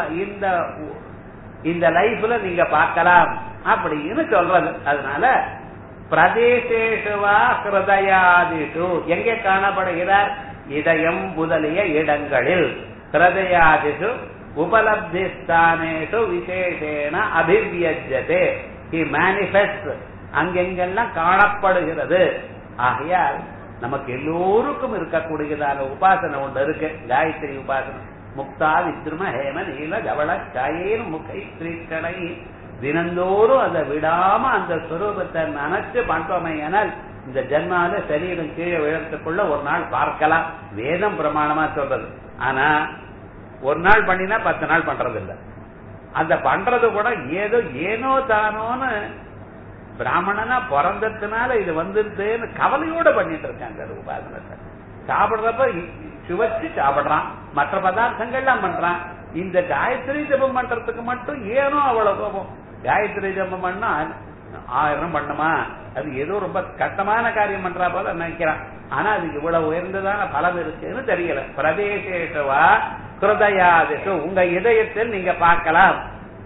இந்த லைஃப்ல நீங்க பார்க்கலாம் அப்படின்னு சொல்றது. அதனால பிரதேசேஷுவா ஹிருதயாதிஷு, எங்கே காணப்படுகிறார்? இதயம் முதலிய இடங்களில். ஹிருதயாதிஷு உபலப்தி ஸ்தானேஷு விசேஷேன அபிவ்யஜ்யதே. ஹி மேனிஃபெஸ்ட், அங்கெங்கெல்லாம் காணப்படுகிறது. ஆகையால் நமக்கு எல்லோருக்கும் இருக்கக்கூடியதான உபாசனை ஒன்று இருக்கு, காயத்ரி உபாசனை. முக்தா வித்ரும ஹேம நீல தவள சாயேன் முகை ஸ்ரீக்கடை. தினந்தோறும் அதை விடாம அந்த ஸ்வரூபத்தை நினைச்சு பண்றோமையானால் இந்த ஜன்மால சரீரம் கீழே விழத்துக்குள்ள ஒரு நாள் பார்க்கலாம். வேதம் பிரமாணமா சொல்றது. ஆனா ஒரு நாள் பண்ணினா 10 நாள் பண்றது இல்லை. அந்த பண்றது கூட ஏனோ தானோன்னு பிராமணனா பிறந்ததுனால இது வந்துருதுன்னு கவலையோட பண்ணிட்டு இருக்காங்க. உபாசனத்தை சாப்பிடுறப்ப சுவைச்சு சாப்பிடுறான், மற்ற பதார்த்தங்கள்லாம் பண்றான். இந்த காயத்ரி ஜபம் பண்றதுக்கு மட்டும் ஏனோ அவ்வளவு கோபம். காயத்ரி ஜபம் பண்ணா 1000 பண்ணுமா, அது ஏதோ ரொம்ப கஷ்டமான காரியம் பண்றா போல நினைக்கிறான். ஆனா அதுக்கு இவ்வளவு உயர்ந்ததான பலம் இருக்குன்னு தெரியல. பிரதேசேஷவா ஹிருதயாதிஷு, உங்க இதயத்தில் நீங்க பார்க்கலாம்.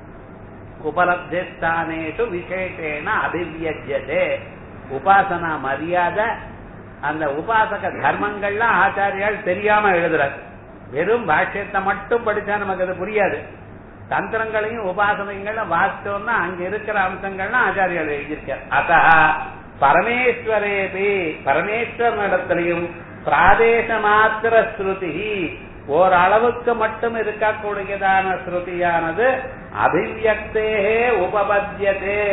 உபலப்திஸ்தானேஷு விசேஷேன அபிவ்யஜ்யதே. உபாசனா மரியாதை, அந்த உபாசக தர்மங்கள்லாம் ஆச்சாரியால் தெரியாம எழுதுறாரு. வெறும் பாஷ்யத்தை மட்டும் படிச்சா நமக்கு அது புரியாது. தந்திரங்களையும் உபாசனைகளையும் வாசிச்சோம்னா அங்க இருக்கிற அம்சங்கள்லாம் ஆச்சாரியால் எழுதியிருக்கார். அத பரமேஸ்வரேபி, பரமேஸ்வரனிடத்திலையும் பிராதேச மாத்திர ஸ்ருதி, ஓரளவுக்கு மட்டும் இருக்கக்கூடியதான ஸ்ருதியானது அபிவ்யக்தே உபபத்யதே,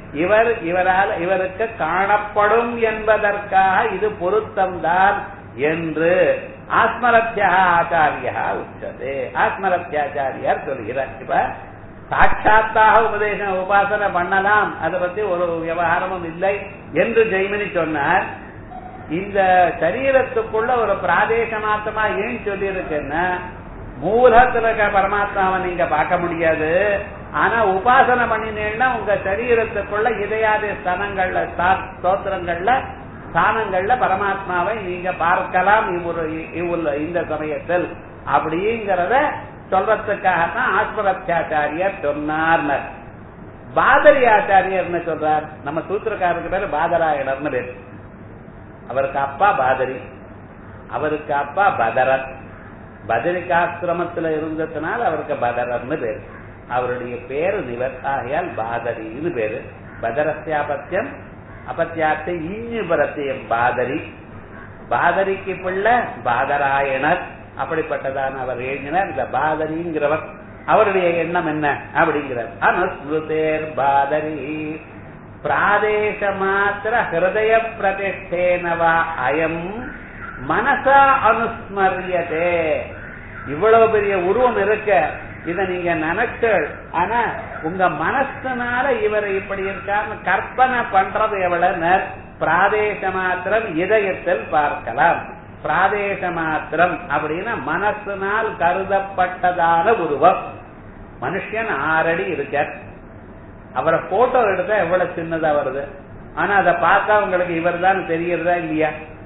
இவருக்கு காணப்படும் என்பதற்காக இது பொருத்தம்தான் என்று ஆத்மரத்யா ஆச்சாரியா உச்சதே. ஆத்மரத்யாச்சாரியார் சொல்கிறார். இப்ப சாட்சாத்தாக உபதேசம் உபாசனை பண்ணலாம், அதை பத்தி ஒரு விவகாரமும் இல்லை என்று ஜெய்மினி சொன்னார். இந்த சரீரத்துக்குள்ள ஒரு பிராதேசமாத்தமா ஏன் சொல்லி இருக்குன்னா, மூலத்துல பரமாத்மாவை நீங்க பார்க்க முடியாது. ஆனா உபாசனை பண்ணினேன்னா உங்க சரீரத்துக்குள்ள இதயாதி ஸ்தானங்கள்ல ஸ்தோத்திரங்கள்ல ஸ்தானங்கள்ல பரமாத்மாவை நீங்க பார்க்கலாம் இந்த சமயத்தில் அப்படிங்கறத சொல்றதுக்காகத்தான் ஆஸ்மரத்யாச்சாரியர் சொன்னார். பாதரி ஆச்சாரியர்னு சொல்றார். நம்ம சூத்திரக்காரருக்கு பேரு பாதராயணர்னு பேரு. அவருக்கு அப்பா பாதரி, அவருக்கு அப்பா பதரர். பதரிகாசிரமத்துல இருந்ததுனால அவருக்கு பதரர்னு பேரு. அவருடைய பேரு நிவர், ஆகையால் பாதரின்னு பேரு. பதரஸ்யாபத்தியம் அப்பத்தியார்த்தை இஞ்சுபரத்தியம் பாதரி. பாதரிக்கு பிள்ளை பாதராயணர். அப்படிப்பட்டதான அவர் எழுதினார். இந்த பாதரிங்கிறவர் அவருடைய எண்ணம் என்ன அப்படிங்கிறார். அனுஸ்மிருதேர் பாதரி பிராதேச மாத்திர ஹிருதய பிரதிஷ்டேனவா அயம் மனசா அனுஸ்மரியதே. இவ்வளவு பெரிய உருவம் இருக்க, இத நீங்க நினைச்சு, ஆனா உங்க மனசுனால இவர் இப்படி இருக்கான்னு கற்பனை பண்றது எவ்வளவு? பிராதேச மாத்திரம் இதயத்தில் பார்க்கலாம். பிராதேச மாத்திரம் அப்படின்னா மனசினால் கருதப்பட்டதான உருவம். மனுஷன் 6 அடி இருக்க, அவரை போட்டோ எடுத்தா எவ்வளவு சின்னதா வருது. ஆனா அதை பார்த்தா உங்களுக்கு இவர் தான் தெரியறதா இல்லையா?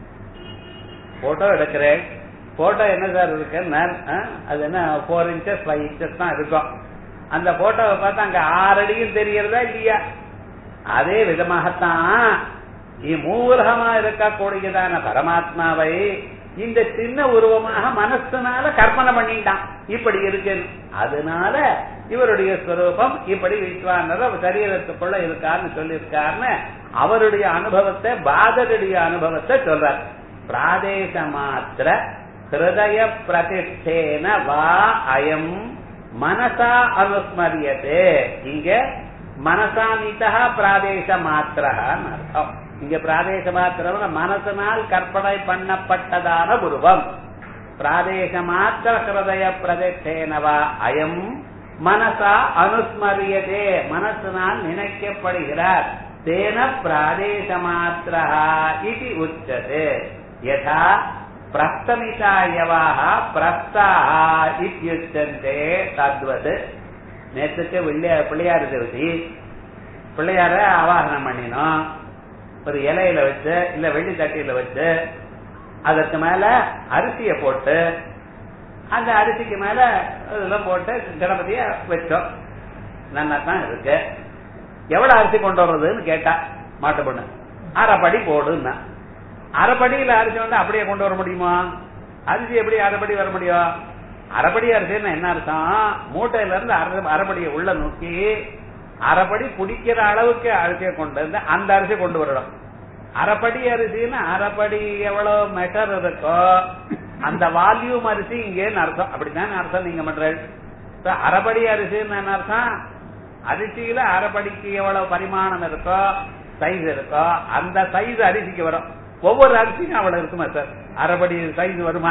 போட்டோ எடுக்கிறேன், போட்டோ என்ன சார் இருக்கு, அது என்ன 4 inches 5 inches தான் இருக்கும். அந்த போட்டோவை பார்த்தா அங்க 6 அடியும் தெரியறதா இல்லையா? அதே விதமாகத்தான் மூலகமா இருக்கக்கூடியதான பரமாத்மாவை இந்த சின்ன உருவமாக மனசுனால கற்பனை பண்ணிட்டான் இப்படி இருக்கு. அதனால இவருடைய ஸ்வரூபம் இப்படி விஸ்வானர சரீரத்துக்குள்ள இருக்காருன்னு சொல்லியிருக்காருன்னு அவருடைய அனுபவத்தை பாதருடைய அனுபவத்தை சொல்றார். பிராதேச மாத்திர ஹிருதய பிரதிஷ்டேன வா அயம் மனசா அனுஸ்மரியதே. இங்க மனசாமிதா பிராதேச மாத்திரன்னு அர்த்தம். இங்க பிராதேச மாத்திரம் மனசனால் கற்பனை பண்ணப்பட்டதான உருவம். பிராதேச மாத்திர ஹிருதய பிரதிஷ்டேனவா அயம் மனசா அனுஸ்மரியதே, மனசனால் நினைக்கப்படுகிறார். தேன பிராதேச மாத்திரா இது உச்சதே. யதா பிரஸ்தமிதாயவாக பிரஸ்தாக இத்யுச்சந்தே தத்வது. நேற்றுக்கு பிள்ளையார் தேவதி பிள்ளையார ஆவாகனம் பண்ணினோம். ஒரு இலையில வச்சு இல்ல வெள்ளி தட்டியில வச்சு அதற்கு மேல அரிசிய போட்டு அந்த அரிசிக்கு மேல இதெல்லாம் போட்டு கணபதிய வச்சோம். நல்லா தான் இருக்கு. எவ்வளவு அரிசி கொண்டு வர்றதுன்னு கேட்டா மாட்டு பொண்ணு, அரைப்படி போடுன்னா. அரைப்படியில அரிசி வந்து அப்படியே கொண்டு வர முடியுமா? அரிசி எப்படி அரைப்படி வர முடியும்? அரைப்படி அரிசின்னு என்ன அர்த்தம்? மூட்டையில இருந்து அரைப்படியை உள்ள நோக்கி அரைப்படி பிடிக்கிற அளவுக்கு அரிசியை கொண்டு வந்து அந்த அரிசி கொண்டு வரணும். அரைப்படி அரிசின்னு அரைப்படி எவ்வளவு மெட்டர் இருக்கோ அந்த வால்யூம் அரிசி இங்கேன்னு அர்த்தம். அப்படித்தான் அர்த்தம் நீங்க பண்றீங்க. அரைப்படி அரிசின்னு என்ன அர்த்தம்? அரிசியில அரைப்படிக்கு எவ்வளவு பரிமாணம் இருக்கோ சைஸ் இருக்கோ அந்த சைஸ் அரிசிக்கு வரும். ஒவ்வொரு அரிசிக்கும் அவ்வளவு இருக்குமா சார்? அரைப்படி சைஸ் வருமா?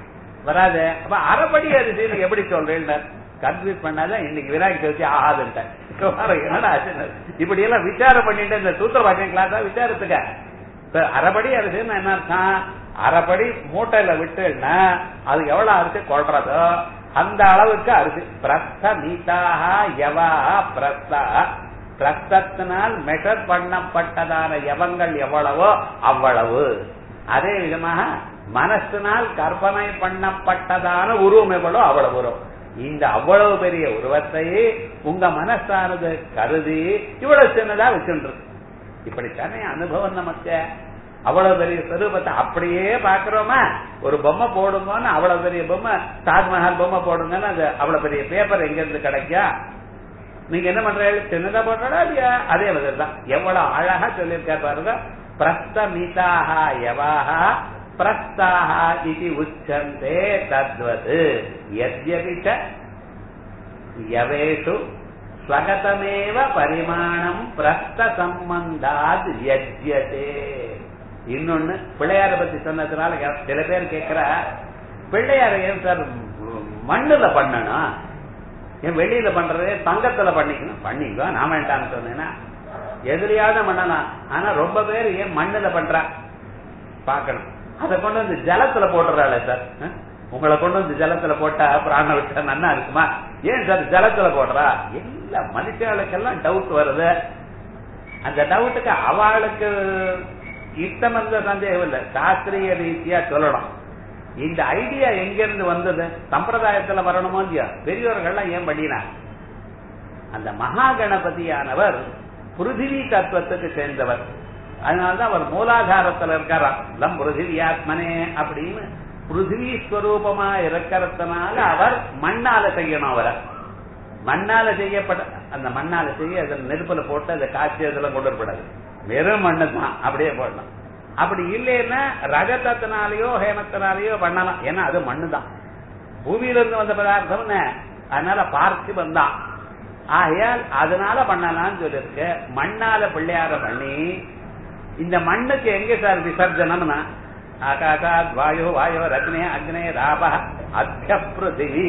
வராது. அப்ப அரைப்படி அரிசின்னு எப்படி சொல்றேன்? கன்ஃபியூஸ் பண்ணாத இன்னைக்கு விநாயகர் சதுர்த்தி ஆகாதுன்ட்டேன். என்னடா இப்படி எல்லாம் விசாரம் பண்ணிட்டு இந்த சூத்திர பாக்கியம் கிளாஸா விசாரத்துக்க. அரைப்படி அரிசின்னு என்ன அர்த்தம்? அரைப்படி மூட்டையில விட்டுன்னா அது எவ்வளவு அரிசி கொள்றதோ அந்த அளவுக்கு அரிசி. பிரஸ்த மீதாக யவாஹா பிரஸ்தா, பிரஸ்தத்தினால் மெஷர் பண்ணப்பட்டதான யவங்கள் எவ்வளவோ அவ்வளவு. அதே விதமாக மனசினால் கற்பனை பண்ணப்பட்டதான உருவம் எவ்வளோ அவ்வளவு உருவம். இந்த அவ்வளவு பெரிய உருவத்தை உங்க மனசானது கருதி இவ்வளவு சின்னதா வச்சுருக்கு. இப்படித்தானே அனுபவம் நமக்கு. அவ்வளவு பெரிய ஸ்வரூபத்தை அப்படியே பாக்குறோமா? ஒரு பொம்மை போடுங்கன்னு அவ்வளவு பெரிய பொம்மை, தாஜ்மஹால் பொம்மை போடுங்கன்னு அது அவ்வளவு பெரிய பேப்பர் எங்க இருந்து கிடைக்கும்? நீங்க என்ன பண்றீங்க? சின்னதா போட்டா இல்லையா? அதே மாதிரி தான். எவ்வளவு அழகா சொல்லியிருக்காரு பாருங்க. பிரஸ்தமிதாக யவாஹா பிரஸ்தாக இது உச்சந்தே தத்வது. யத்யபிச்ச யவேஷு ஸ்வகதமேவ பரிமாணம் பிரஸ்த சம்பந்தாத் யஜ்யதே. இன்னொன்னு பிள்ளையார பத்தி சொன்னதுனால சில பேர் கேட்கிற, பிள்ளையார ஏன் சார் மண்ணுல பண்ணணும்? ஏன் வெளியில பண்றதே தங்கத்துல பண்ணிக்கணும்? பண்ணிக்கோ, நான் வேண்டாம்னு சொன்னேன்னா எதிரியாவது பண்ணலாம். ஆனா ரொம்ப பேர் ஏன் மண்ணுல பண்றா பாக்கணும். அதை கொண்டு வந்து ஜலத்துல போட்டுறாள் சார். உங்களை கொண்டு வந்து ஜலத்துல போட்டா பிராண விட்டா நன்னா இருக்குமா? ஏன் சார் ஜலத்துல போடுறா? எல்லா மனுஷர்களுக்கெல்லாம் டவுட் வருது. அந்த டவுட்டுக்கு அவளுக்கு இஷ்டம் இருந்த சந்தேகம் இல்லை, சாஸ்திரிய ரீதியா சொல்லணும். இந்த ஐடியா எங்க இருந்து வந்தது? சம்பிரதாயத்துல வரணுமோ இல்லையா? பெரியவர்கள்லாம் ஏன் பண்ணினா? அந்த மகா கணபதியானவர் பிருத்திவி தத்துவத்துக்கு சேர்ந்தவர். அதனாலதான் அவர் மூலாதாரத்துல இருக்காராம். லம் பிருத்திவியாத்மனே அப்படின்னு பிருத்திவி ஸ்வரூபமா இருக்கிறதுனால அவர் மண்ணால செய்யணும். அவரை மண்ணால செய்யப்பட்ட அந்த மண்ணால செய்ய அதில் நெருப்புல போட்டு அதை காய்ச்சி அதெல்லாம் கொண்டு வரப்படாது. வெறும் மண்ணு தான் அப்படியே போடணும். அப்படி இல்லைன்னா ரஜதத்தினாலேயோ ஹேமத்தினாலேயோ பண்ணலாம். ஏன்னா அது மண்ணு தான், பூமியிலிருந்து வந்த பதார்த்தம். அதனால பார்த்திபன் தான். ஆகையால் அதனால பண்ணலாம்னு சொல்லிருக்கு. மண்ணால பிள்ளையார பண்ணி இந்த மண்ணுக்கு எங்க சார் விசர்ஜனம்னா ஆகாசாத் வாயு வாயு அக்னே அக்னே ராப அத்திய பிருத்திவி.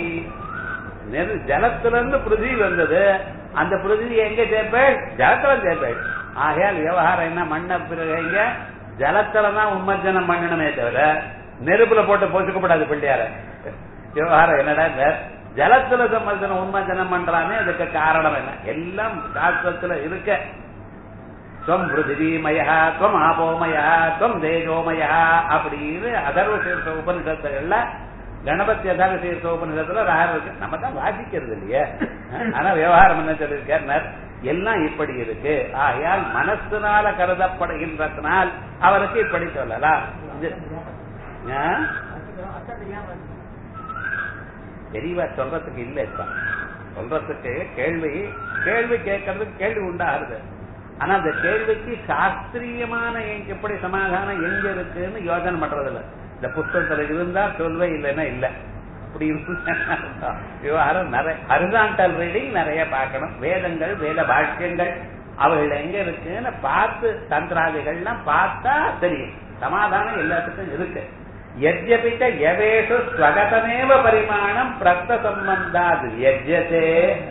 ஜலத்திலிருந்து பிருத்திவி வந்தது. அந்த பிருத்திவி எங்க சேர்ப்பேள்? ஜலத்துல சேர்ப்பேள். ஆகையால் விவகாரம் என்ன? மண்ண பிறகு ஜலத்துலதான் உண்மஜனம் பண்ணணுமே தவிர நெருப்புல போட்டு போச்சுக்கப்படாது பிள்ளையார. விவகாரம் என்னடா? ஜலத்துல சம்மர்தனம் உண்மஜனம் பண்றானே அதுக்கு காரணம் என்ன? எல்லாம் சாஸ்திரத்துல இருக்க. துவம் பிருத்திவிமயா துவம் ஆபோமயா துவம் தேஜோமயா அப்படின்னு அதர்வ சீர்ஷ உபனிஷத்துகள்ல கணபதி அதர்வ சீர்ஷ உபனிஷத்துல ராகம் இருக்கு. நம்ம தான் வாசிக்கிறது இல்லையே. ஆனா விவகாரம் என்ன சொல்லியிருக்கார்? எல்லாம் இப்படி இருக்கு. ஆகையால் மனசினால கருதப்படுகின்றதனால் அவருக்கு இப்படி சொல்லலாம். தெரியவா சொல்றதுக்கு இல்ல, இப்ப சொல்றதுக்கு கேள்வி கேட்கறதுக்கு கேள்வி உண்டாகுது. ஆனா அந்த கேள்விக்கு சாஸ்திரியமான எப்படி சமாதானம் எங்க இருக்குன்னு யோசனை பண்றது இல்ல. இந்த புத்தகத்துல இருந்தா சொல்வே இல்லைன்னா இல்ல. அப்படி விவகாரம் நிறைய ஹரிசாண்டல் ரீடிங் நிறைய பார்க்கணும். வேதங்கள், வேத பாஷ்யங்கள் அவர்கள் எங்க இருக்குன்னு பார்த்து தந்திராதிகள்லாம் பார்த்தா தெரியும். சமாதானம் எல்லாத்துக்கும் இருக்கு. யஜ்யபிச்ச யவேஷு ஸ்வகதமேவ பரிமாணம் பிரஸ்த சம்பந்தாது யஜ்யதே.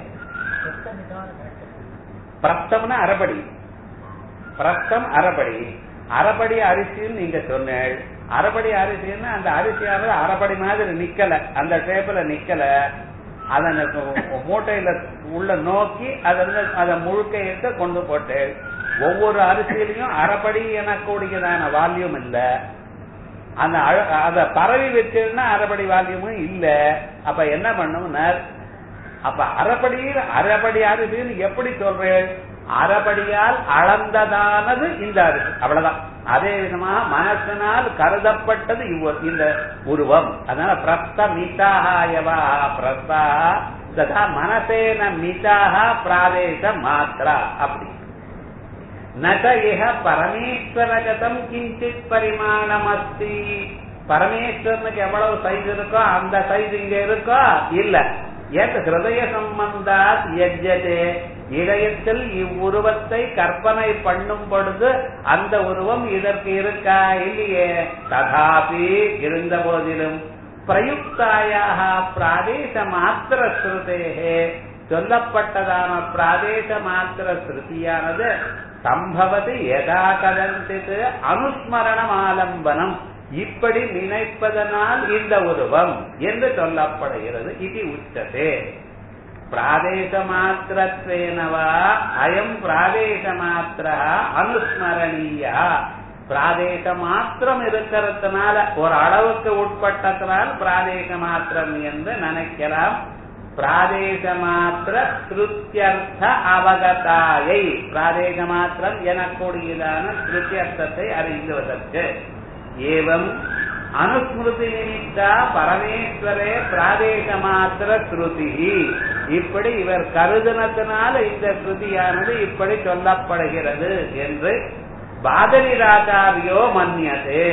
பிரஸ்தம்னா அரைபடி, பிரஸ்தம் அரைபடி. அரைபடி அரிசின்னு நீங்க சொன்னேள். அரைபடி அரிசின்னா அந்த அரிசியானது அரைபடி மாதிரி நிக்கல, அந்த ஷேப்ல நிக்கல. அதன் மூட்டையில உள்ள நோக்கி அதை முழுக்க எடுத்து கொண்டு போட்டேன். ஒவ்வொரு அரிசியிலையும் அரைபடி எனக்கூடியதான வால்யூம் இல்ல. அந்த அத பரவி வச்சிருந்தா அரைபடி வால்யூமும் இல்ல. அப்ப என்ன பண்ணும்னா, அப்ப அரைபடி அரிசின்னு எப்படி சொல்றேன்? அரைபடியால் அளந்ததானது இந்த அரிசி, அவ்வளவுதான். அதே விதமாக மனசனால் கருதப்பட்டது இந்த உருவம். அதனால பிரஸ்த மிதாஹாயவா பிரஸ்தா ததா மனசேன மிதாஹ பிராதேச மாத்ரா. அப்படி நட இஹ பரமேஸ்வரகதம் கிஞ்சித் பரிமாணம் அஸ்தி. பரமேஸ்வரனுக்கு எவ்வளவு சைஸ் இருக்கோ அந்த சைஸ் இங்க இருக்கோ இல்ல. எத் ஹிருதய சம்பந்தாத் யஜ்யதே. இதயத்தில் இவ்வுருவத்தை கற்பனை பண்ணும் பொழுது அந்த உருவம் இதற்கு இருக்கா இல்லையே. ததாபி இருந்த போதிலும் பிரயுக்தாயாக பிராதேச மாத்திர ஸ்ருதேகே சொல்லப்பட்டதான பிராதேச மாத்திர ஸ்ருதியானது சம்பவதி யதா கதஞ்சித் அனுஸ்மரணம் ஆலம்பனம், இப்படி நினைப்பதனால் இந்த உருவம் என்று சொல்லப்படுகிறது. இது உச்சதே. பிராதேச மாத்திரத்வேனவா அயம் பிராதேச மாத்திர அனுஸ்மரணீயா. பிராதேச மாத்திரம் இருக்கிறதுனால, ஒரு அளவுக்கு உட்பட்டதனால் பிராதேச மாத்திரம் என்று நினைக்கலாம். பிராதேச மாத்திர ஸ்ருத்யர்த்த அவகதாயை, பிராதேச மாத்திரம் எனக்கூடியதான ஸ்ருத்யர்த்தத்தை அறிந்துவதற்கு. ஏவம் அனுஸ்மிருதி நிமித்தா பரமேஸ்வரே பிராதேச மாத்திர ஸ்ருதி. இப்படி இவர் கருதினத்தினால இந்த ஸ்ருதியானது இப்படி சொல்லப்படுகிறது என்று பாதரிராச்சாரியோ மன்யதே.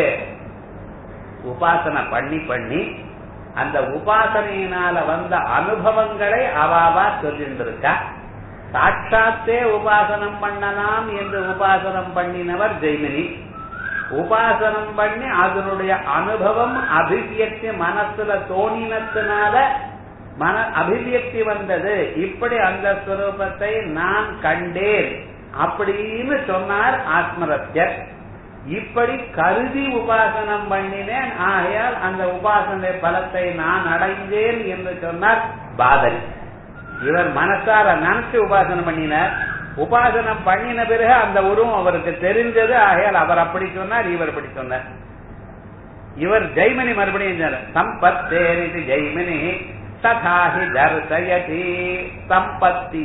உபாசனை பண்ணி அந்த உபாசனையினால வந்த அனுபவங்களை அவாவா சொல்லிருக்கா. சாட்சாத்தே உபாசனம் பண்ணலாம் என்று உபாசனம் பண்ணினவர் ஜெய்மினி. உபாசனம் பண்ணி அதனுடைய அனுபவம் அபிவியக்தி மனசுல தோணினத்தினால அபிவியக்தி வந்தது. இப்படி அந்த ஸ்வரூபத்தை நான் கண்டேன் அப்படின்னு சொன்னார் ஆத்மரத்யர். இப்படி கருதி உபாசனம் பண்ணினேன், ஆகையால் அந்த உபாசனை பலத்தை நான் அடைந்தேன் என்று சொன்னார் பாதரி. இவர் மனசார நினைச்சு உபாசனம் பண்ணினார். உபாசனம் பண்ணின பிறகு அந்த உருவம் அவருக்கு தெரிஞ்சது, ஆகையால் அவர் அப்படி சொன்னார், இவர் அப்படி சொன்னார். இவர் ஜெய்மினி மறுபடியும் சம்பத்தேரிதி ஜெய்மினி ததாஹி தர்சயதி சம்பத்தி.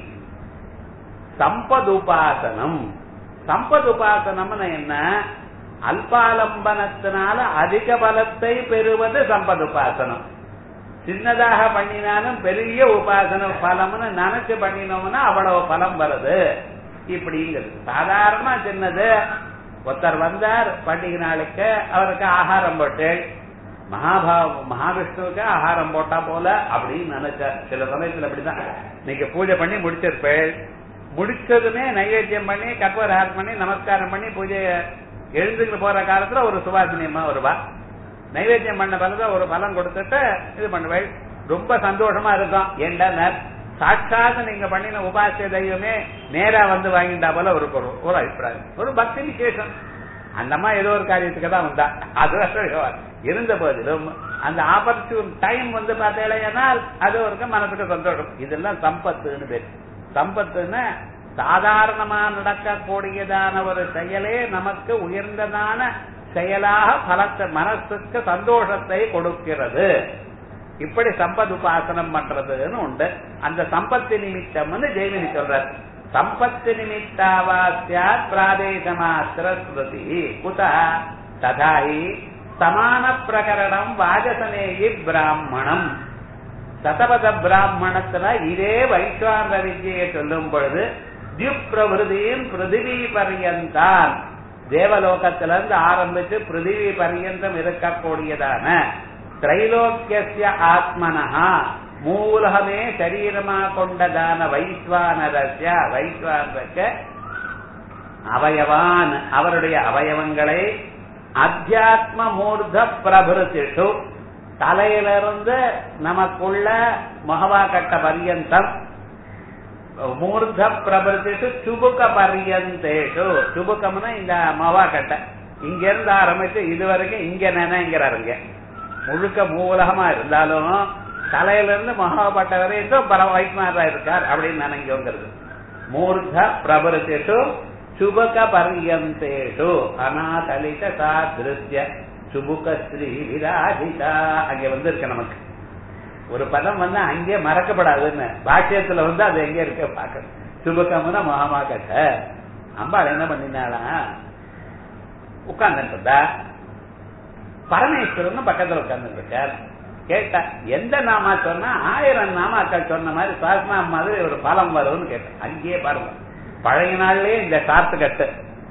சம்பதுபாசனம், சம்பதுபாசனம்னு என்ன? அல்பாலம்பனத்தினால அதிக பலத்தை பெறுவது சம்பதுபாசனம். சின்னதாக பண்ணினாலும் பெரிய உபாசன பலம்னு நினைச்சு பண்ணினோம்னா அவ்வளவு பலம் வருது. இப்படிங்கிறது சாதாரணமா சின்னது. ஒருத்தர் வந்தார் பண்டிகை நாளுக்கு, அவருக்கு ஆகாரம் போட்டு மகாவிஷ்ணுவுக்கு ஆகாரம் போட்டா போல அப்படின்னு நினைச்சார். சில சமயத்துல அப்படிதான். நீங்க பூஜை பண்ணி முடிச்சிருப்பேன், முடிச்சதுமே நைவேத்தியம் பண்ணி கற்பூரம் பண்ணி நமஸ்காரம் பண்ணி பூஜை எழுந்துட்டு போற காலத்துல ஒரு சுவாசினியமா வருவா. நைவேத்தியம் பண்ண பலத்தை ஒரு பலம் கொடுத்துட்டு இது பண்ணுவேன், ரொம்ப சந்தோஷமா இருக்கும். ஏண்டா சாட்சாத் நீங்க பண்ணின உபாசிய தெய்வமே நேரா வந்து வாங்கிட்டா போல ஒரு அபிப்பிராயம், ஒரு பக்தி விசேஷம். அந்தமா ஏதோ ஒரு காரியத்துக்கு தான் வந்தா, அது இருந்த போதிலும் அந்த ஆப்பர்ச்சுன் டைம் வந்து பார்த்தேனால் அது ஒரு மனசுக்கு சந்தோஷம். இதெல்லாம் சம்பத்துன்னு பேரு. சம்பத்துன்னு சாதாரணமா நடக்கக்கூடியதான ஒரு செயலே நமக்கு உயர்ந்ததான செயலாக பலத்தை மனசுக்கு சந்தோஷத்தை கொடுக்கிறது. இப்படி சம்பத் உபாசனம் பண்றதுன்னு உண்டு. அந்த சம்பத்தி நிமித்தம் ஜெய்மினி சொல்றார். சம்பத்தி நிமித்தாவாஸ்யா பிராதேச மாத்திர ஸ்ருதி குத ததாஹி சமான பிரகரணம் வாஜசனேயி பிராமணம். சதபத பிராமணத்துல இதே வைஸ்வான வித்யை சொல்லும் பொழுது தியுப்பிரவிருதியின் பிருத்திவி பரியந்தான், தேவலோகத்திலிருந்து ஆரம்பிச்சு பிருத்திவி பரியந்தம் இருக்கக்கூடியதான திரைலோக்கிய ஆத்மனஹா மூலகமே சரீரமா கொண்டதான வைஸ்வானரஸ்ய வைஸ்வானருக்கு அவயவான் அவருடைய அவயவங்களை அத்தியாத்ம மூர்த்த பிரபிருத்திஷு தலையிலிருந்து நமக்குள்ள மகவாகட்ட பரியந்தம் மூர்த்த பிரபிருத்திஷு சுபுக பரியந்தேஷு. சுபுகம்னா இந்த மகவாகட்ட இங்க இருந்து ஆரம்பிச்சு இதுவரைக்கும் இங்க நினைங்கிறாருங்க. முழுக்க மூலகமா இருந்தாலும் தலையிலிருந்து மகாபட்ட வரைக்கும் வைஷ்ணவரா இருக்கார் அப்படின்னு நினைக்கிறது. மூர்த்த பிரபிருத்திஷு சுபக பரியந்தேஷு அநாதலித சாதிருத்ய சுபுக ஸ்ரீ விராஜிதா. அங்க இருக்கு நமக்கு ஒரு பதம் அங்கே மறக்கப்படாதுன்னு பாக்கியத்துல அது எங்க இருக்க பாக்கணும். சுபகம்னா மகாமாகட்ட அம்பாள் என்ன பண்ணினாளா உட்கார்ந்துட்டா பரமேஸ்வரன் பக்கத்துல உட்கார்ந்து இருக்கார். கேட்டா எந்த நாமா சொன்னா 1000 நாமாக்கள் சொன்ன மாதிரி சாஸ்மா மாதிரி ஒரு பலம் வரும்னு கேட்டேன். அங்கேயே பாருங்க பழைய நாள்லயே இந்த சாத்து கட்டு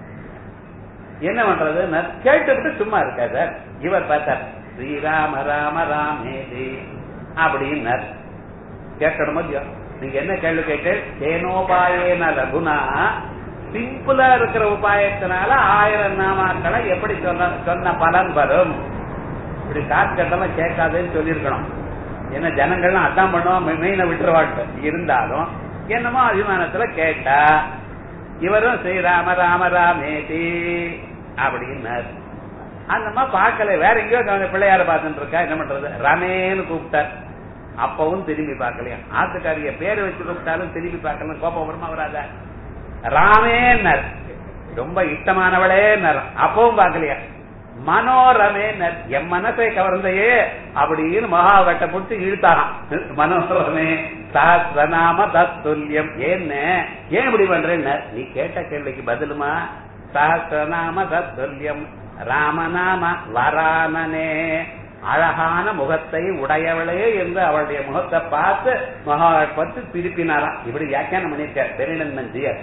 என்ன பண்றது கேட்டுவிட்டு சும்மா இருக்கா சார். இவர் பார்த்தார் ஸ்ரீராம ராம ராமேதி அப்படின்னார். கேட்கணுமோ நீங்க என்ன கேள்வி கேட்டு தேனோபாயேன ரகுனா சிம்பிளா இருக்கிற உபாயத்தினால 1000 நாமாக்களை எப்படி சொன்ன பலன் வரும். இப்படி காசு கட்டெல்லாம் கேட்காதுன்னு சொல்லியிருக்கணும். ஏன்னா ஜனங்கள்லாம் அதான் பண்ணுவோம் மெயினை விட்டுருவாட்டு. இருந்தாலும் என்னமோ அபிமானத்துல கேட்டா இவரும் ஸ்ரீராம ராம ராமேதி அப்படின்னாரு. அந்தம்மா பார்க்கல வேற எங்கேயோ பிள்ளையார பார்த்துட்டு இருக்கா. என்ன பண்றது ரமேன்னு கூப்பிட்டார். அப்பவும் திரும்பி பார்க்கலையா. ஆத்துக்காரிய பேரு வச்சு கூப்பிட்டாலும் திரும்பி பார்க்கலாம். கோபம் வருமா வராத. ராமேன்னர் ரொம்ப இஷ்டமானவளே அப்பவும் பார்க்கலையா. மனோரமே என் மனசை கவர்ந்தையே அப்படின்னு மகாவட்ட புடிச்சு இழுத்தாராம். மனோரமே சஹஸ்ரநாம தத்துல்யம். ஏன்னு ஏன் இப்படி பண்றேன்னு நீ கேட்ட கேள்விக்கு பதிலுமா சஹஸ்ரநாம தத்துல்யம் ராமநாம வரானனே அழகான முகத்தை உடையவளே என்று அவளுடைய முகத்தை பார்த்து மகாபத்து திருப்பினாராம். இப்படி வியாக்கியானம் பண்ணிருக்கார் பெரியநந்தன்ஜியர்.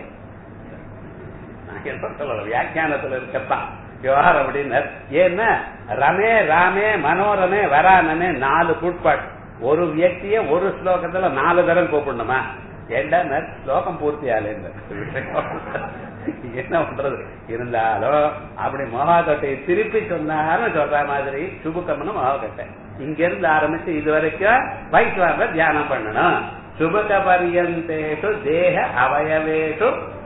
வியாக்கியானத்துல இருக்கப்பா விவகாரம் அப்படின்னு. ஏன்னா ரமே ராமே மனோரமே வரானே 4 கூட்பாடு. ஒரு வியக்திய ஒரு ஸ்லோகத்துல 4 தரம் கூப்பிடணுமா? ஏண்டா ஸ்லோகம் பூர்த்தி ஆகல என்ன பண்றது. இருந்தாலும் அப்படி மகாகட்டையை திருப்பி சொன்னாரு சொல்ற மாதிரி சுபுக்கம்னு மகாகட்டை இங்க இருந்து ஆரம்பிச்சு இது வரைக்கும் வைஷ்ணவ தியானம் பண்ணணும். சுபக பரியந்தேஷு தேக அவயவேஷு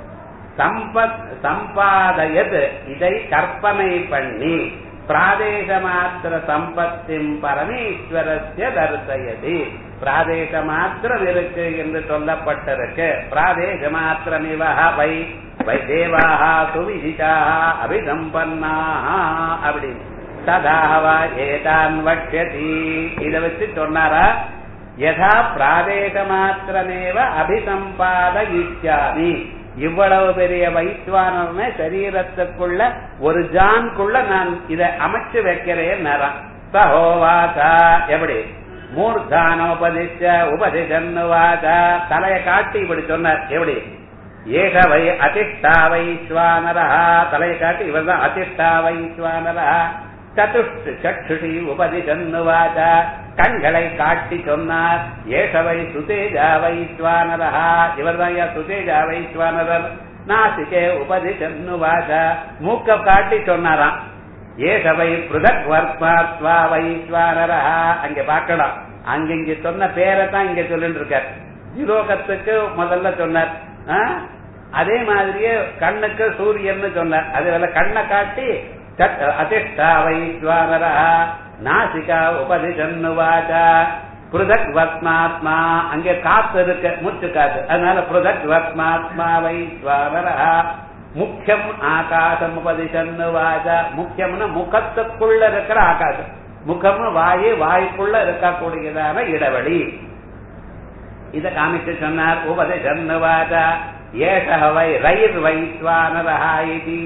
சம்பாதயத் இதை கற்பனை பண்ணி பிராதேச மாத்திர சம்பத்தின் பரமேஸ்வரஸ்ய தரிசயதி. பிராதேச மாத்திரம் இருக்கு என்று சொல்லப்பட்டிருக்கு. பிராதேச மாத்திரம் வை வை தேவாக சுவிதிதாக அபிசம்பன்னாக அப்படின்னு ததாவா ஏதான் வட்சதி. இதை வச்சு சொன்னாரா யதா பிராதேச மாத்திரமேவ அபிசம்பாதயிஷ்யாமி. இவ்வளவு பெரிய வைஸ்வான சரீரத்துக்குள்ள ஒரு ஜான்குள்ள நான் இதை அமைச்சு வைக்கிறேன். சஹோவாசா எப்படி மூர்தானோபதிச்ச உபதிஷன்னுவாசா தலையை காட்டி இப்படி சொன்னார். எப்படி ஏக வை அதிஷ்டா வைஸ்வானரா தலையை காட்டி இவர் தான் அதிஷ்டா வைஸ்வானரா. சதுஷ்டு சக்ஷுஷி உபதிஷன்னுவாசா கண்களை காட்டி சொன்னார். ஏஷவை சுதேஜா வைஸ்வானரா இவர் தான் சுதேஜா வைஸ்வானரர். நாசிகே உபதிஷன்னுவாச மூக்க காட்டி சொன்னாராம். ஏஷவை பிருதக் வர்மாத்வா வைஸ்வானரா. அங்க பார்க்கலாம் அங்கிங்க சொன்ன பேரை தான் இங்க சொல்லிட்டு இருக்கார். யுலோகத்துக்கு முதல்ல சொன்னார். அதே மாதிரியே கண்ணுக்கு சூரியன் சொன்னார். அதே கண்ணை காட்டி அதிஷ்டா வைஸ்வானரா நாசிகா உபதிஷன்னுவாசா பிருதக் வத்மாத்மா அங்கே காத்து இருக்கு மூச்சு காத்து. அதனால பிருதக் வத்மாத்மா வைஸ்வானரா. முக்கியம் ஆகாசம் உபதிஷன்னுவாசா. முக்கியம்னா முகத்துக்குள்ள இருக்கிற ஆகாசம். முகம்னு வாயுக்குள்ள இருக்கக்கூடியதான இடைவெளி. இத காமிச்சு சொன்னார். உபதிஷன்னுவாசா ஏஷ வை ரயிர் வைஸ்வானரா இது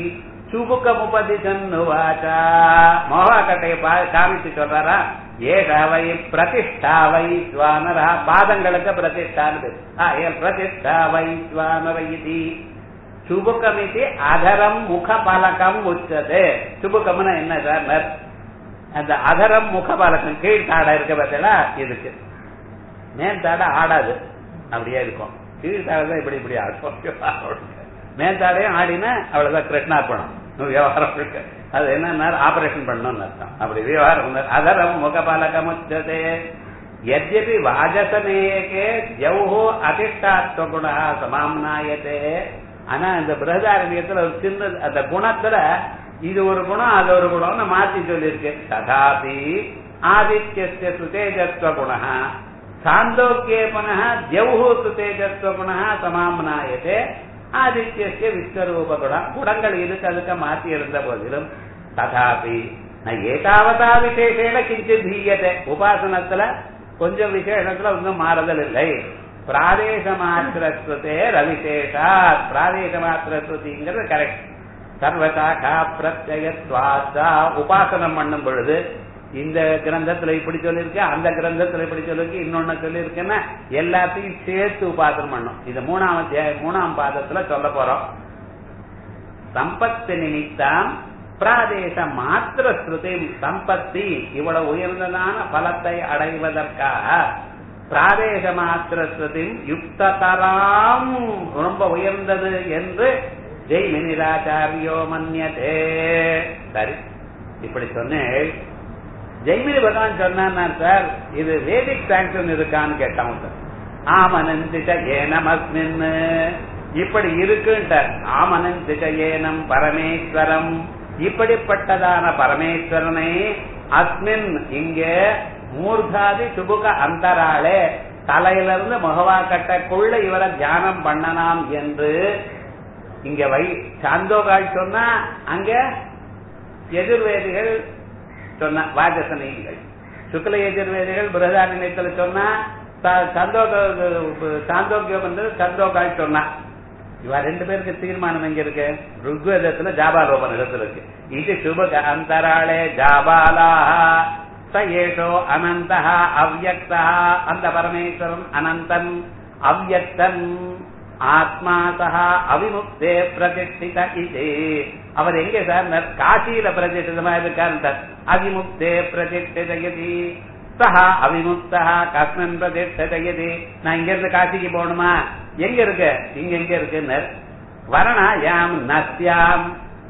சுபுகமுபதிசன்னுவாச்சா மோகாக்கட்டையை காமிச்சு சொல்றாரா ஏகாவை பிரதிஷ்டா வைஸ்வானரா பாதங்களுக்கு பிரதிஷ்டானது பிரதிஷ்டா வைஸ்வானர இது சுபுகமிதி அதரம் முகபலகம் உச்சது சுபுகம்னா என்ன சார் அந்த அதரம் முகபலகம் கீழ்த்தாடை இருக்க பார்த்தா இதுக்கு மேல் தாடை ஆடாது அப்படியே இருக்கும் கீழ்த்தாடை தான் இப்படி இப்படி ஆடும் மேல் தாடையும் ஆடினா அவ்வளவுதான் கிருஷ்ணார்ப்பணம் விவகாரம் இருக்கு அது என்ன ஆபரேஷன் பண்ணணும்னு அர்த்தம் அப்படி விவகாரம் அதரம் முகபாலகம் உச்சதே யத்யபி வாஜசமேகே ஜௌஹோ அதிஷ்டாத்வ குணா சமாம்னாயதே ஆனா இந்த பிரகதாரண்யத்துல ஒரு சின்ன அந்த குணத்துல இது ஒரு குணம் அது ஒரு குணம்னு மாத்தி சொல்லியிருக்கு ததாபி ஆதித்யஸ்ய சுதேஜத்வ குணः சாந்தோக்கியே புனः ஜௌஹோ சுதேஜத்வ குணः சமாம்னாயதே ஆதித்யஸ்ய விஸ்வரூப குணங்கள் இருக்கு அதுக்கு மாற்றி இருந்த போதிலும் ததாபி ஏதாவதா விசேஷேன கிஞ்சித் தீயதே உபாசனத்துல கொஞ்சம் விசேஷத்துல ஒன்றும் மாறுதல் இல்லை பிராதேச மாத்திரஸ்வதே ரவிசேஷா பிராதேச மாத்திரஸ்வதிங்கிறது கரெக்ட் சர்வசாகா பிரத்யயத்வாச்சா உபாசனம் பண்ணும் பொழுது இந்த கிரந்தத்துல இப்படி சொல்லிருக்கு அந்த கிரந்தத்துல இப்படி சொல்லிருக்கு இன்னொன்னு சொல்லிருக்குன்னா எல்லாத்தையும் சேர்த்து உபாசனம் பண்ணும் இது மூணாம் பாதத்துல சொல்ல போறோம் சம்பத்து நிமித்தம் பிராதேச மாத்திர ஸ்ருதி சம்பத்தி இவ்வளவு உயர்ந்ததான பலத்தை அடைவதற்காக பிராதேச மாத்திர ஸ்ருதி யுக்ததராம் ரொம்ப உயர்ந்தது என்று ஜெய்மினிராச்சாரியோ மன்யதே சரி இப்படி சொன்னேன் ஜெய்மினி பகவான் சொன்னா சார் இது வேதிக் சாங்ஷன் இருக்கான்னு கேட்டான் சார் ஆமனந்திட்ட ஏனமஸ்மின் இப்படி இருக்குன்ட்டார் ஆமனந்திட்ட ஏனம் பரமேஸ்வரம் இப்படிப்பட்டதான பரமேஸ்வரனை அஸ்மின் இங்க மூர்தாதி சுபுக அந்தராளே தலையிலிருந்து முகவாக்கட்டைக்குள்ள இவரை தியானம் பண்ணலாம் என்று இங்க சாந்தோகால் சொன்னா அங்க எதிர்வேதிகள் சொன்ன வாஜசனீகள் சுக்ல எதிர்வேதிகள் பிரதானியத்துல சொன்னா சாந்தோக்கியம் வந்து சந்தோகால் சொன்னா இவ ரெண்டு பேருக்கு தீர்மானம் எங்க இருக்கு ருக்வேதத்துல ஜாபாலோபன் இடத்துல இருக்கு இது சுபக அந்தராளே ஜாபாலா சயேஷோ அனந்த அவ்யக்தா அந்த பரமேஸ்வரன் அனந்தன் அவ்யக்தன் ஆத்மா சஹா அவிமுக்தே பிரதிஷ்டித இது அவர் எங்க சார் காசியில பிரதிஷ்டிதமா இருக்கார் அவிமுக்தே பிரதிஷ்டிதயதி சஹா அவிமுக்தா கஸ்மன் பிரதிஷ்டிதயதி நான் இங்க இருந்து காசிக்கு போகணுமா எங்க இருக்கு இங்க எங்க இருக்குன்னு வரணா யாம் நஸ்யாம்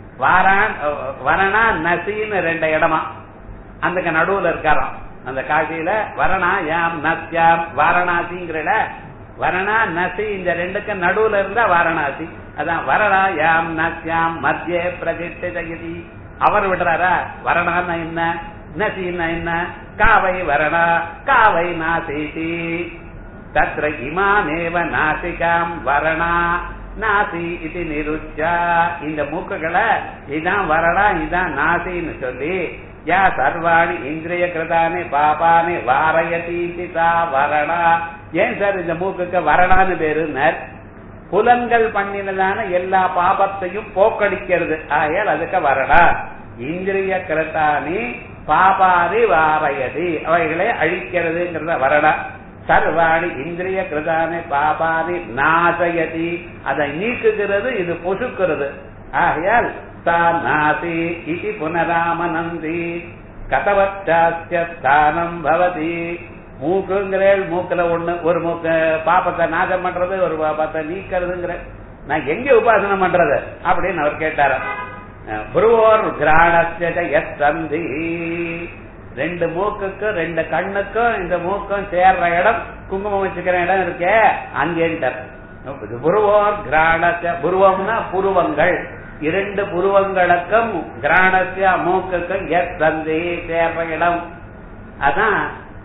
வரணா நசின்னு ரெண்டு இடமா அந்த நடுவுல இருக்காராம் அந்த காசியில வரணா யாம் நஸ்யாம் வாரணாசிங்கிற வரணா நசி இந்த ரெண்டுக்கு நடுவுல இருந்தா வாரணாசி அதான் வரணா யாம் நஸ்யாம் மத்திய பிரதிஷ்டிதயதி அவர் விடுறாரா வரணான்னா என்ன நசின்னா என்ன காவை வரணா காவை நாசிதி தத்ர இமாமேவ நாசிகாம் வரணா நாசி இது நிருச்சா இந்த மூக்குகளை இதான் வரணா இதான் நாசின்னு சொல்லி யா சர்வாணி இந்திரிய கிருதானே பாபானே வாரயதி தா வரணா ஏன் சார் இந்த மூக்குக்கு வரணான்னு பேருனர் புலன்கள் பண்ணினதான எல்லா பாபத்தையும் போக்கடிக்கிறது ஆகையால் அதுக்கு வரணா இந்திரிய கிருதானி பாபாதி வாரயதி அவைகளை அழிக்கிறதுங்கிறத வரணா சர்வாணி இந்திரிய கிருதானே பாபாதி நாசயதி அதை நீக்குகிறது இது பொசுக்கிறது ஆகையால் நாசி இது புனராமனந்தி கதவச்சாஸ்ய ஸ்தானம் பவதி மூக்குங்கிறேள் மூக்குல ஒண்ணு ஒரு மூக்கு பாப்பத்தை நாசம் பண்றது ஒரு பாப்பத்தை நீக்கிறதுங்கிற நான் எங்க உபாசனம் பண்றது அப்படின்னு அவர் கேட்டார புருவோர் கிராணஸ்ய சந்தி ரெண்டு மூக்குக்கும் ரெண்டு கண்ணுக்கும் இந்த மூக்கும் சேர்ற இடம் குங்குமம் வச்சுக்கிற இடம் இருக்கே அங்கேன்ட்டார் புருவோர் கிராணஸ்ய புருவம்னா புருவங்கள் இரண்டு புருவங்களுக்கும் கிராணஸ்ய மூக்குக்கும் சந்தி சேர்ற இடம் அதான்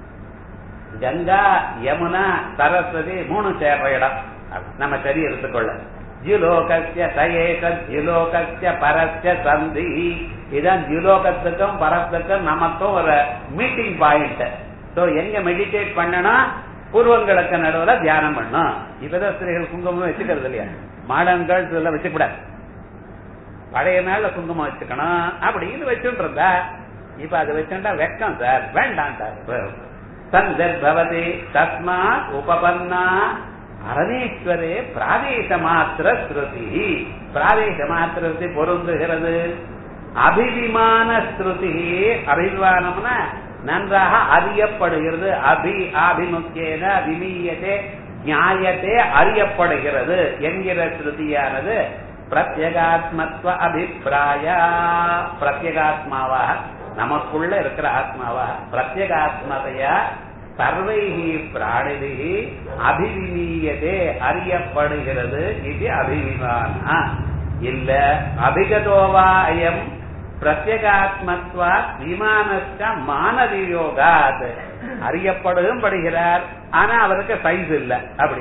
கங்கா யமுனா சரஸ்வதி மூணு சேர்ற இடம் நம்ம சரி எடுத்துக்கொள்ள ஜிலோகஸ்ய சயேக ஜிலோகஸ்ய பரஸ்ய சந்தி இதான் ஜிலோகத்துக்கும் பரத்துக்கும் நமக்கும் ஒரு மீட்டிங் பாயிண்ட் சோ எங்க மெடிடேட் பண்ணனா பூர்வங்களுக்கு நடுவுல தியானம் பண்ணும் இப்பதான் ஸ்திரீகள் குங்குமம் வச்சுக்கிறது இல்லையா மாடர்ன் கேர்ள்ஸ் எல்லாம் வச்சுக்கூடாது பழைய நாள்ல குங்குமம் வச்சுக்கணும் அப்படின்னு வச்சுட்டு இருந்தா இப்ப அது வச்சுட்டா வெக்கம் சார், வேண்டாம் சார். சந்தர்பவதி தஸ்மாத் உபபன்னா பரமேஸ்வரே பிராதேச மாத்திர ஸ்ருதி. பிராதேச மாத்திர ஸ்ருதி பொருந்துகிறது. அபிவிமான ஸ்ருதி, அபிவிமானம்னா நன்றாக அறியப்படுகிறது. ஆபிமுக்கியேன விமீயதே நியாயத்தே அறியப்படுகிறது என்கிற ஸ்ருதியானது பிரத்யேகாத்மத்துவ அபிப்பிராய, பிரத்யேகாத்மாவாக நமக்குள்ள இருக்கிற ஆத்மாவாக பிரத்யேகாத்மதையா சர்வைஹி பிராணிபிஹி அபிவிமீயதே அறியப்படுகிறது. இது அபிவிமான இல்ல அபிகதோவா அயம் பிரத்யேகாத்மத்வா விமானஸ்ட மானவியோகாத். அறியப்படும் படுகிறார், ஆனா அவருக்கு சைஸ் இல்ல. அப்படி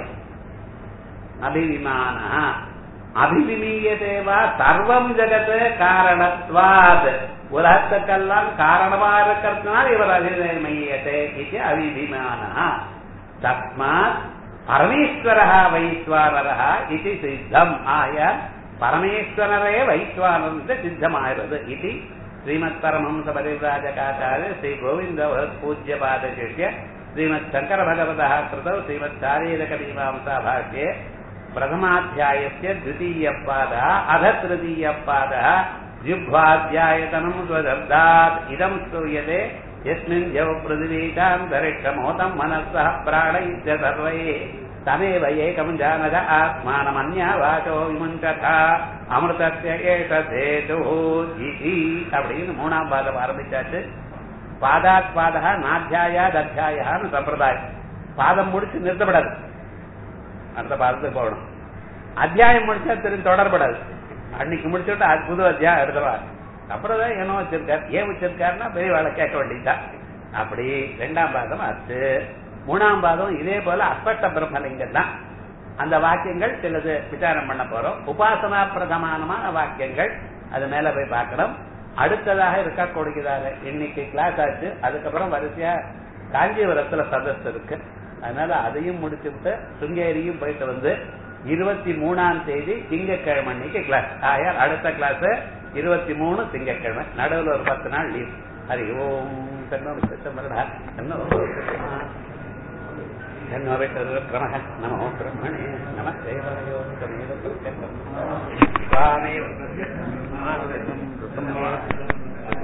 அபிவிமான அபிவிமீயதேவா சர்வம் ஜெகத் காரணத்வாத். உலகத்துக்கெல்லாம் காரணமா இருக்கிறதுனால் இவர் அபிவிமீயதே இது அபிவிமான. தஸ்மாத் பரமேஸ்வரः வைஸ்வானரः இது சித்தம். ஆய பரமேஸ்வரரே வைஸ்வானரே சித்தமாகிறது. இது ஸ்ரீமத் பரமஹம்ச பரிவ்ராஜகாச்சார்ய ஸ்ரீ கோவிந்த பூஜ்யபாத சிஷ்ய ஸ்ரீமத் சங்கர பகவதः கிருதौ ஸ்ரீமத் சாரீரக மீமாம்சா பாஷ்யே பிரதமாத்தியாயஸ்ய द्वितीय पादः अथ तृतीय पादः जिह्वाध्यायतनं स्वशब्दात् इदं स्तूयते यस्मिन् जव पृथिवीकान्तरिक्षमोतं मनसः प्राण इत्य सर्वैः तमेव एकं जानद आत्मानमन्या वाचो विमुञ्चथा अमृतस्य एष சேதுः इति. அப்படின்னு மூணாம் பாதம் ஆரம்பிச்சாச்சு. பாதாத் பாதः நாத்தியாயாத் அத்தியாயன்னு சம்பிரதாயம். பாதம் முடிச்சு நிறுத்தப்படாது, அடுத்த பாதத்துக்கு போகணும். அத்தியாயம் முடிச்சா திரும்பி தொடரப்படாது. அன்னைக்கு முடிச்சுட்டு அது புது அத்தியாயம் எடுத்துவார். அப்புறம் தான் என்ன வச்சிருக்காரு, ஏன் வச்சிருக்காருன்னா பெரியவாளை கேட்க வேண்டியதுதான். அப்படி ரெண்டாம் பாதம் ஆச்சு. மூணாம் பாதம் இதே போல அஸ்பஷ்ட பிரம்மலிங்கம் தான். அந்த வாக்கியங்கள் சிலது விசாரம் பண்ண போறோம். உபாசனா பிரதமானமான வாக்கியங்கள் அது மேல போய் பார்க்கணும். அடுத்ததாக இருக்கக்கூடியதாக இன்னைக்கு கிளாஸ் ஆச்சு. அதுக்கப்புறம் வரிசையா காஞ்சிபுரத்துல சதஸ் இருக்கு. அதனால அதையும் முடிச்சுட்டு சுங்கேரியும் போயிட்டு வந்து 23ஆம் தேதி திங்கட்கிழமை அன்னைக்கு கிளாஸ். ஆயார் அடுத்த கிளாஸ் 23 திங்கட்கிழமை. நடுவில் ஒரு 10 நாள் லீவ். ஹரி ஓம் நமோ பிரம்மணே நமஸ்தே.